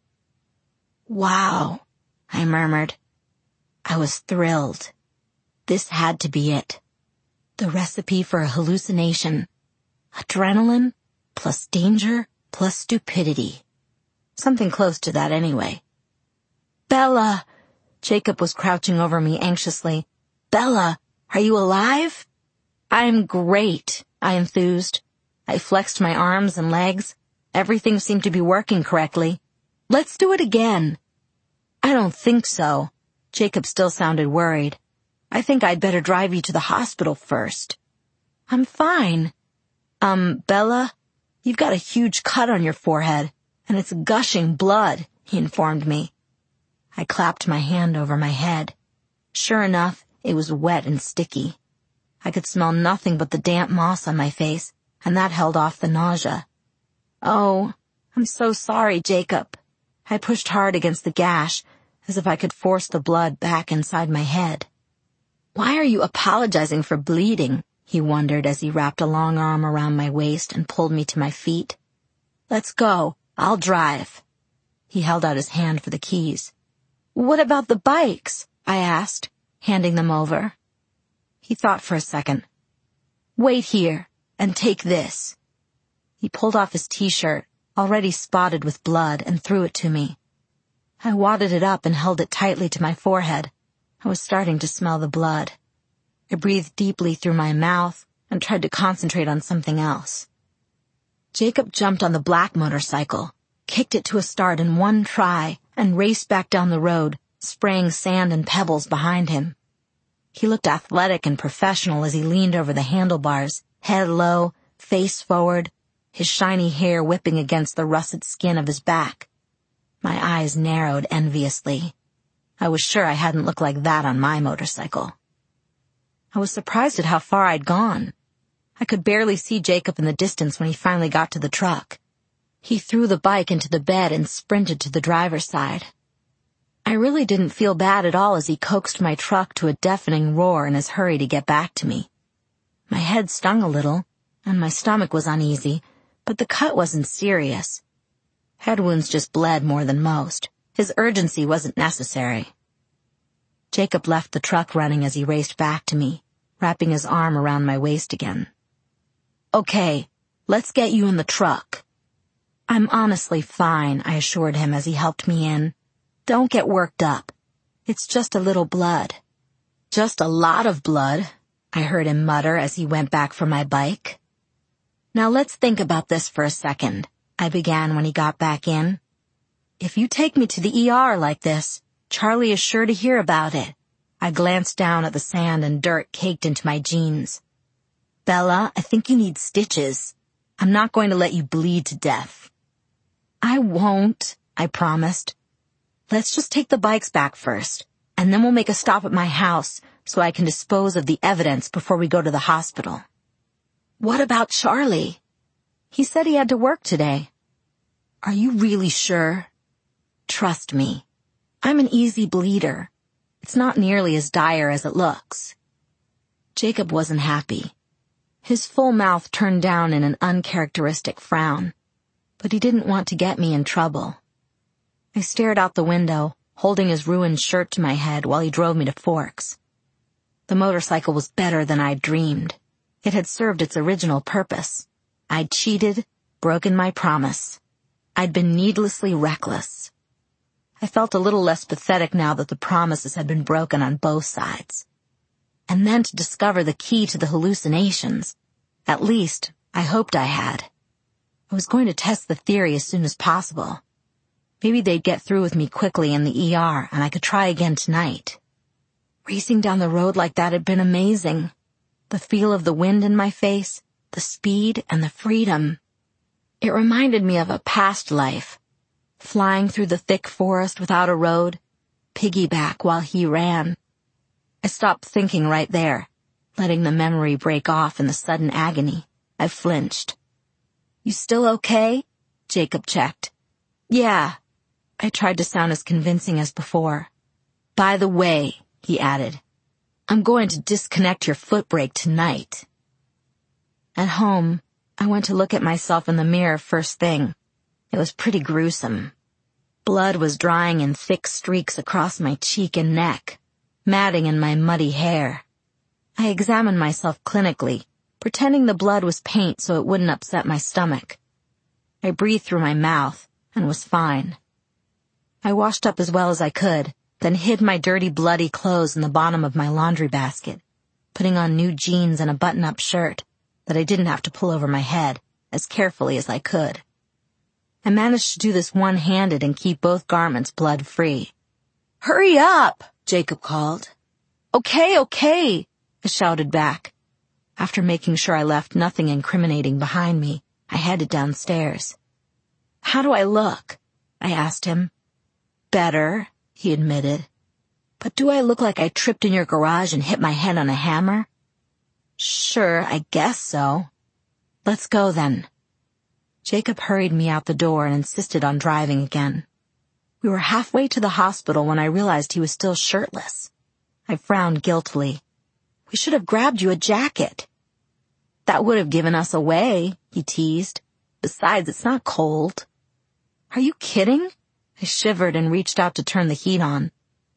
"Wow," I murmured. I was thrilled. This had to be it. The recipe for a hallucination. Adrenaline plus danger plus stupidity. Something close to that anyway. "Bella!" Jacob was crouching over me anxiously. "Bella, are you alive?" "I'm great," I enthused. I flexed my arms and legs. Everything seemed to be working correctly. "Let's do it again." "I don't think so." Jacob still sounded worried. "I think I'd better drive you to the hospital first." "I'm fine." Um, Bella, you've got a huge cut on your forehead, and it's gushing blood," he informed me. I clapped my hand over my head. Sure enough, it was wet and sticky. I could smell nothing but the damp moss on my face, and that held off the nausea. "Oh, I'm so sorry, Jacob." I pushed hard against the gash, as if I could force the blood back inside my head. "Why are you apologizing for bleeding?" he wondered as he wrapped a long arm around my waist and pulled me to my feet. "Let's go. I'll drive." He held out his hand for the keys. "What about the bikes?" I asked, handing them over. He thought for a second. "Wait here, and take this." He pulled off his t-shirt, already spotted with blood, and threw it to me. I wadded it up and held it tightly to my forehead. I was starting to smell the blood. I breathed deeply through my mouth and tried to concentrate on something else. Jacob jumped on the black motorcycle, kicked it to a start in one try, and raced back down the road, spraying sand and pebbles behind him. He looked athletic and professional as he leaned over the handlebars, head low, face forward, his shiny hair whipping against the russet skin of his back. My eyes narrowed enviously. I was sure I hadn't looked like that on my motorcycle. I was surprised at how far I'd gone. I could barely see Jacob in the distance when he finally got to the truck. He threw the bike into the bed and sprinted to the driver's side. I really didn't feel bad at all as he coaxed my truck to a deafening roar in his hurry to get back to me. My head stung a little, and my stomach was uneasy, but the cut wasn't serious. Head wounds just bled more than most. His urgency wasn't necessary. Jacob left the truck running as he raced back to me, wrapping his arm around my waist again. "Okay, let's get you in the truck." "I'm honestly fine," I assured him as he helped me in. "Don't get worked up. It's just a little blood." "Just a lot of blood," I heard him mutter as he went back for my bike. "Now let's think about this for a second," I began when he got back in. "If you take me to the E R like this, Charlie is sure to hear about it." I glanced down at the sand and dirt caked into my jeans. "Bella, I think you need stitches. I'm not going to let you bleed to death." "I won't," I promised. "Let's just take the bikes back first, and then we'll make a stop at my house so I can dispose of the evidence before we go to the hospital." "What about Charlie?" "He said he had to work today." "Are you really sure?" "Trust me. I'm an easy bleeder. It's not nearly as dire as it looks." Jacob wasn't happy. His full mouth turned down in an uncharacteristic frown, but he didn't want to get me in trouble. I stared out the window, holding his ruined shirt to my head while he drove me to Forks. The motorcycle was better than I'd dreamed. It had served its original purpose. I'd cheated, broken my promise. I'd been needlessly reckless. I felt a little less pathetic now that the promises had been broken on both sides. And then to discover the key to the hallucinations. At least, I hoped I had. I was going to test the theory as soon as possible. Maybe they'd get through with me quickly in the E R, and I could try again tonight. Racing down the road like that had been amazing. The feel of the wind in my face, the speed, and the freedom. It reminded me of a past life. Flying through the thick forest without a road, piggyback while he ran. I stopped thinking right there, letting the memory break off in the sudden agony. I flinched. "You still okay?" Jacob checked. "Yeah." I tried to sound as convincing as before. "By the way," he added, "I'm going to disconnect your foot brake tonight." At home, I went to look at myself in the mirror first thing. It was pretty gruesome. Blood was drying in thick streaks across my cheek and neck, matting in my muddy hair. I examined myself clinically, pretending the blood was paint so it wouldn't upset my stomach. I breathed through my mouth and was fine. I washed up as well as I could, then hid my dirty, bloody clothes in the bottom of my laundry basket, putting on new jeans and a button-up shirt that I didn't have to pull over my head as carefully as I could. I managed to do this one-handed and keep both garments blood-free. "Hurry up!" Jacob called. "Okay, okay," I shouted back. After making sure I left nothing incriminating behind me, I headed downstairs. "How do I look?" I asked him. "Better," he admitted. "But do I look like I tripped in your garage and hit my head on a hammer?" "Sure, I guess so." "Let's go then." Jacob hurried me out the door and insisted on driving again. We were halfway to the hospital when I realized he was still shirtless. I frowned guiltily. "We should have grabbed you a jacket." "That would have given us away," he teased. "Besides, it's not cold." "Are you kidding?" I shivered and reached out to turn the heat on.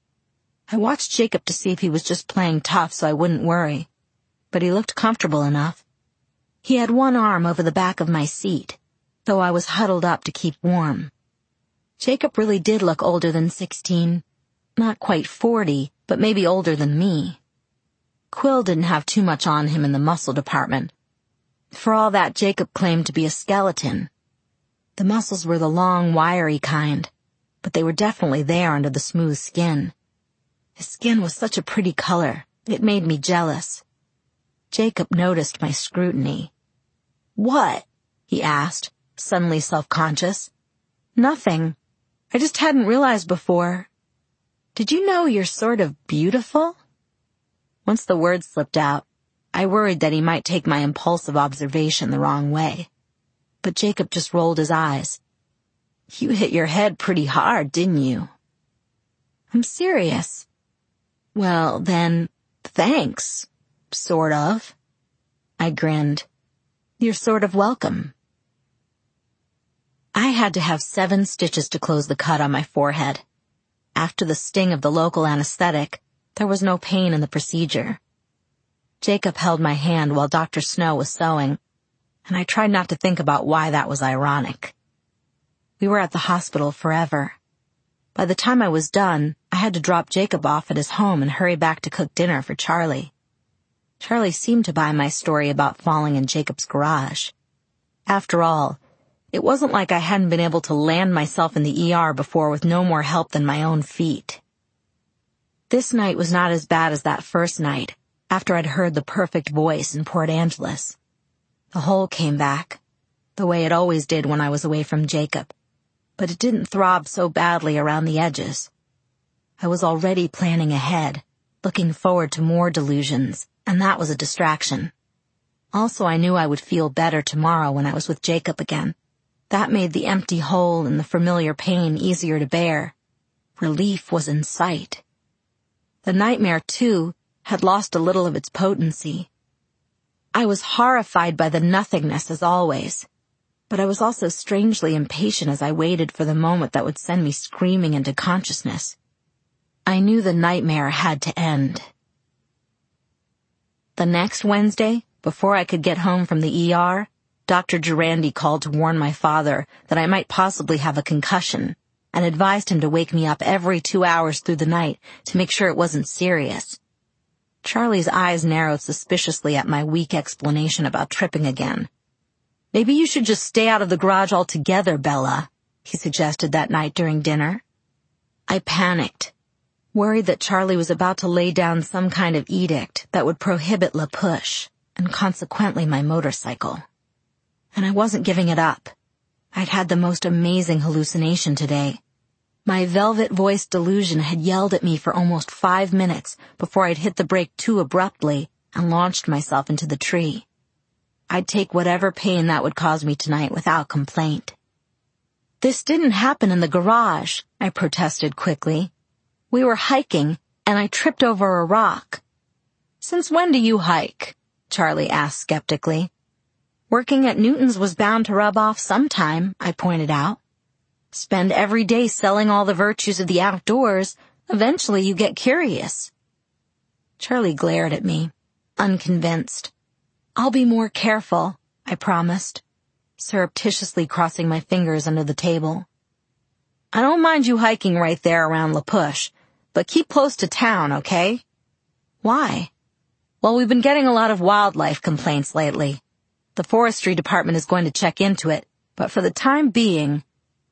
I watched Jacob to see if he was just playing tough so I wouldn't worry, but he looked comfortable enough. He had one arm over the back of my seat, though I was huddled up to keep warm. Jacob really did look older than sixteen. Not quite forty, but maybe older than me. Quill didn't have too much on him in the muscle department. For all that, Jacob claimed to be a skeleton. The muscles were the long, wiry kind, but they were definitely there under the smooth skin. His skin was such a pretty color, it made me jealous. Jacob noticed my scrutiny. "What?" he asked, suddenly self-conscious. "Nothing. I just hadn't realized before. Did you know you're sort of beautiful?" Once the words slipped out, I worried that he might take my impulsive observation the wrong way. But Jacob just rolled his eyes. "You hit your head pretty hard, didn't you?" "I'm serious." "Well, then, thanks. Sort of." I grinned. You're sort of welcome. I had to have seven stitches to close the cut on my forehead. After the sting of the local anesthetic, there was no pain in the procedure. Jacob held my hand while Doctor Snow was sewing, and I tried not to think about why that was ironic. We were at the hospital forever. By the time I was done, I had to drop Jacob off at his home and hurry back to cook dinner for Charlie. Charlie seemed to buy my story about falling in Jacob's garage. After all, it wasn't like I hadn't been able to land myself in the E R before with no more help than my own feet. This night was not as bad as that first night, after I'd heard the perfect voice in Port Angeles. The hole came back, the way it always did when I was away from Jacob, but it didn't throb so badly around the edges. I was already planning ahead, looking forward to more delusions, and that was a distraction. Also, I knew I would feel better tomorrow when I was with Jacob again. That made the empty hole and the familiar pain easier to bear. Relief was in sight. The nightmare, too, had lost a little of its potency. I was horrified by the nothingness as always, but I was also strangely impatient as I waited for the moment that would send me screaming into consciousness. I knew the nightmare had to end. The next Wednesday, before I could get home from the E R, Doctor Durandi called to warn my father that I might possibly have a concussion and advised him to wake me up every two hours through the night to make sure it wasn't serious. Charlie's eyes narrowed suspiciously at my weak explanation about tripping again. Maybe you should just stay out of the garage altogether, Bella, he suggested that night during dinner. I panicked, worried that Charlie was about to lay down some kind of edict that would prohibit La Push, and consequently my motorcycle. And I wasn't giving it up. I'd had the most amazing hallucination today. My velvet-voiced delusion had yelled at me for almost five minutes before I'd hit the brake too abruptly and launched myself into the tree. I'd take whatever pain that would cause me tonight without complaint. This didn't happen in the garage, I protested quickly. We were hiking, and I tripped over a rock. Since when do you hike? Charlie asked skeptically. Working at Newton's was bound to rub off sometime, I pointed out. Spend every day selling all the virtues of the outdoors, eventually you get curious. Charlie glared at me, unconvinced. I'll be more careful, I promised, surreptitiously crossing my fingers under the table. I don't mind you hiking right there around La Push, but keep close to town, okay? Why? Well, we've been getting a lot of wildlife complaints lately. The forestry department is going to check into it, but for the time being...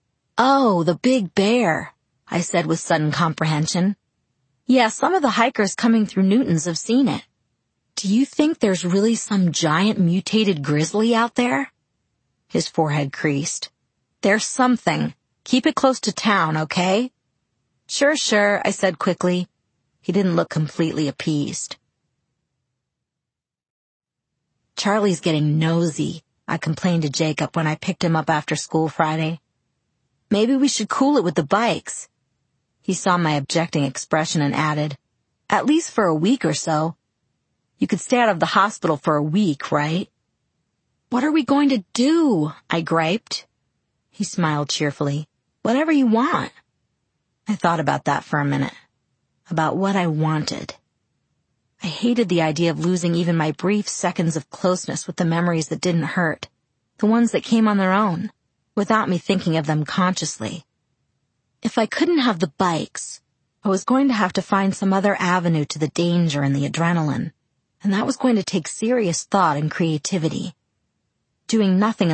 Oh, the big bear, I said with sudden comprehension. Yeah, some of the hikers coming through Newton's have seen it. Do you think there's really some giant mutated grizzly out there? His forehead creased. There's something. Keep it close to town, okay? Sure, sure, I said quickly. He didn't look completely appeased. Charlie's getting nosy, I complained to Jacob when I picked him up after school Friday. Maybe we should cool it with the bikes. He saw my objecting expression and added, at least for a week or so. You could stay out of the hospital for a week, right? What are we going to do? I griped. He smiled cheerfully. Whatever you want. I thought about that for a minute. About what I wanted. I hated the idea of losing even my brief seconds of closeness with the memories that didn't hurt, the ones that came on their own, without me thinking of them consciously. If I couldn't have the bikes, I was going to have to find some other avenue to the danger and the adrenaline, and that was going to take serious thought and creativity. Doing nothing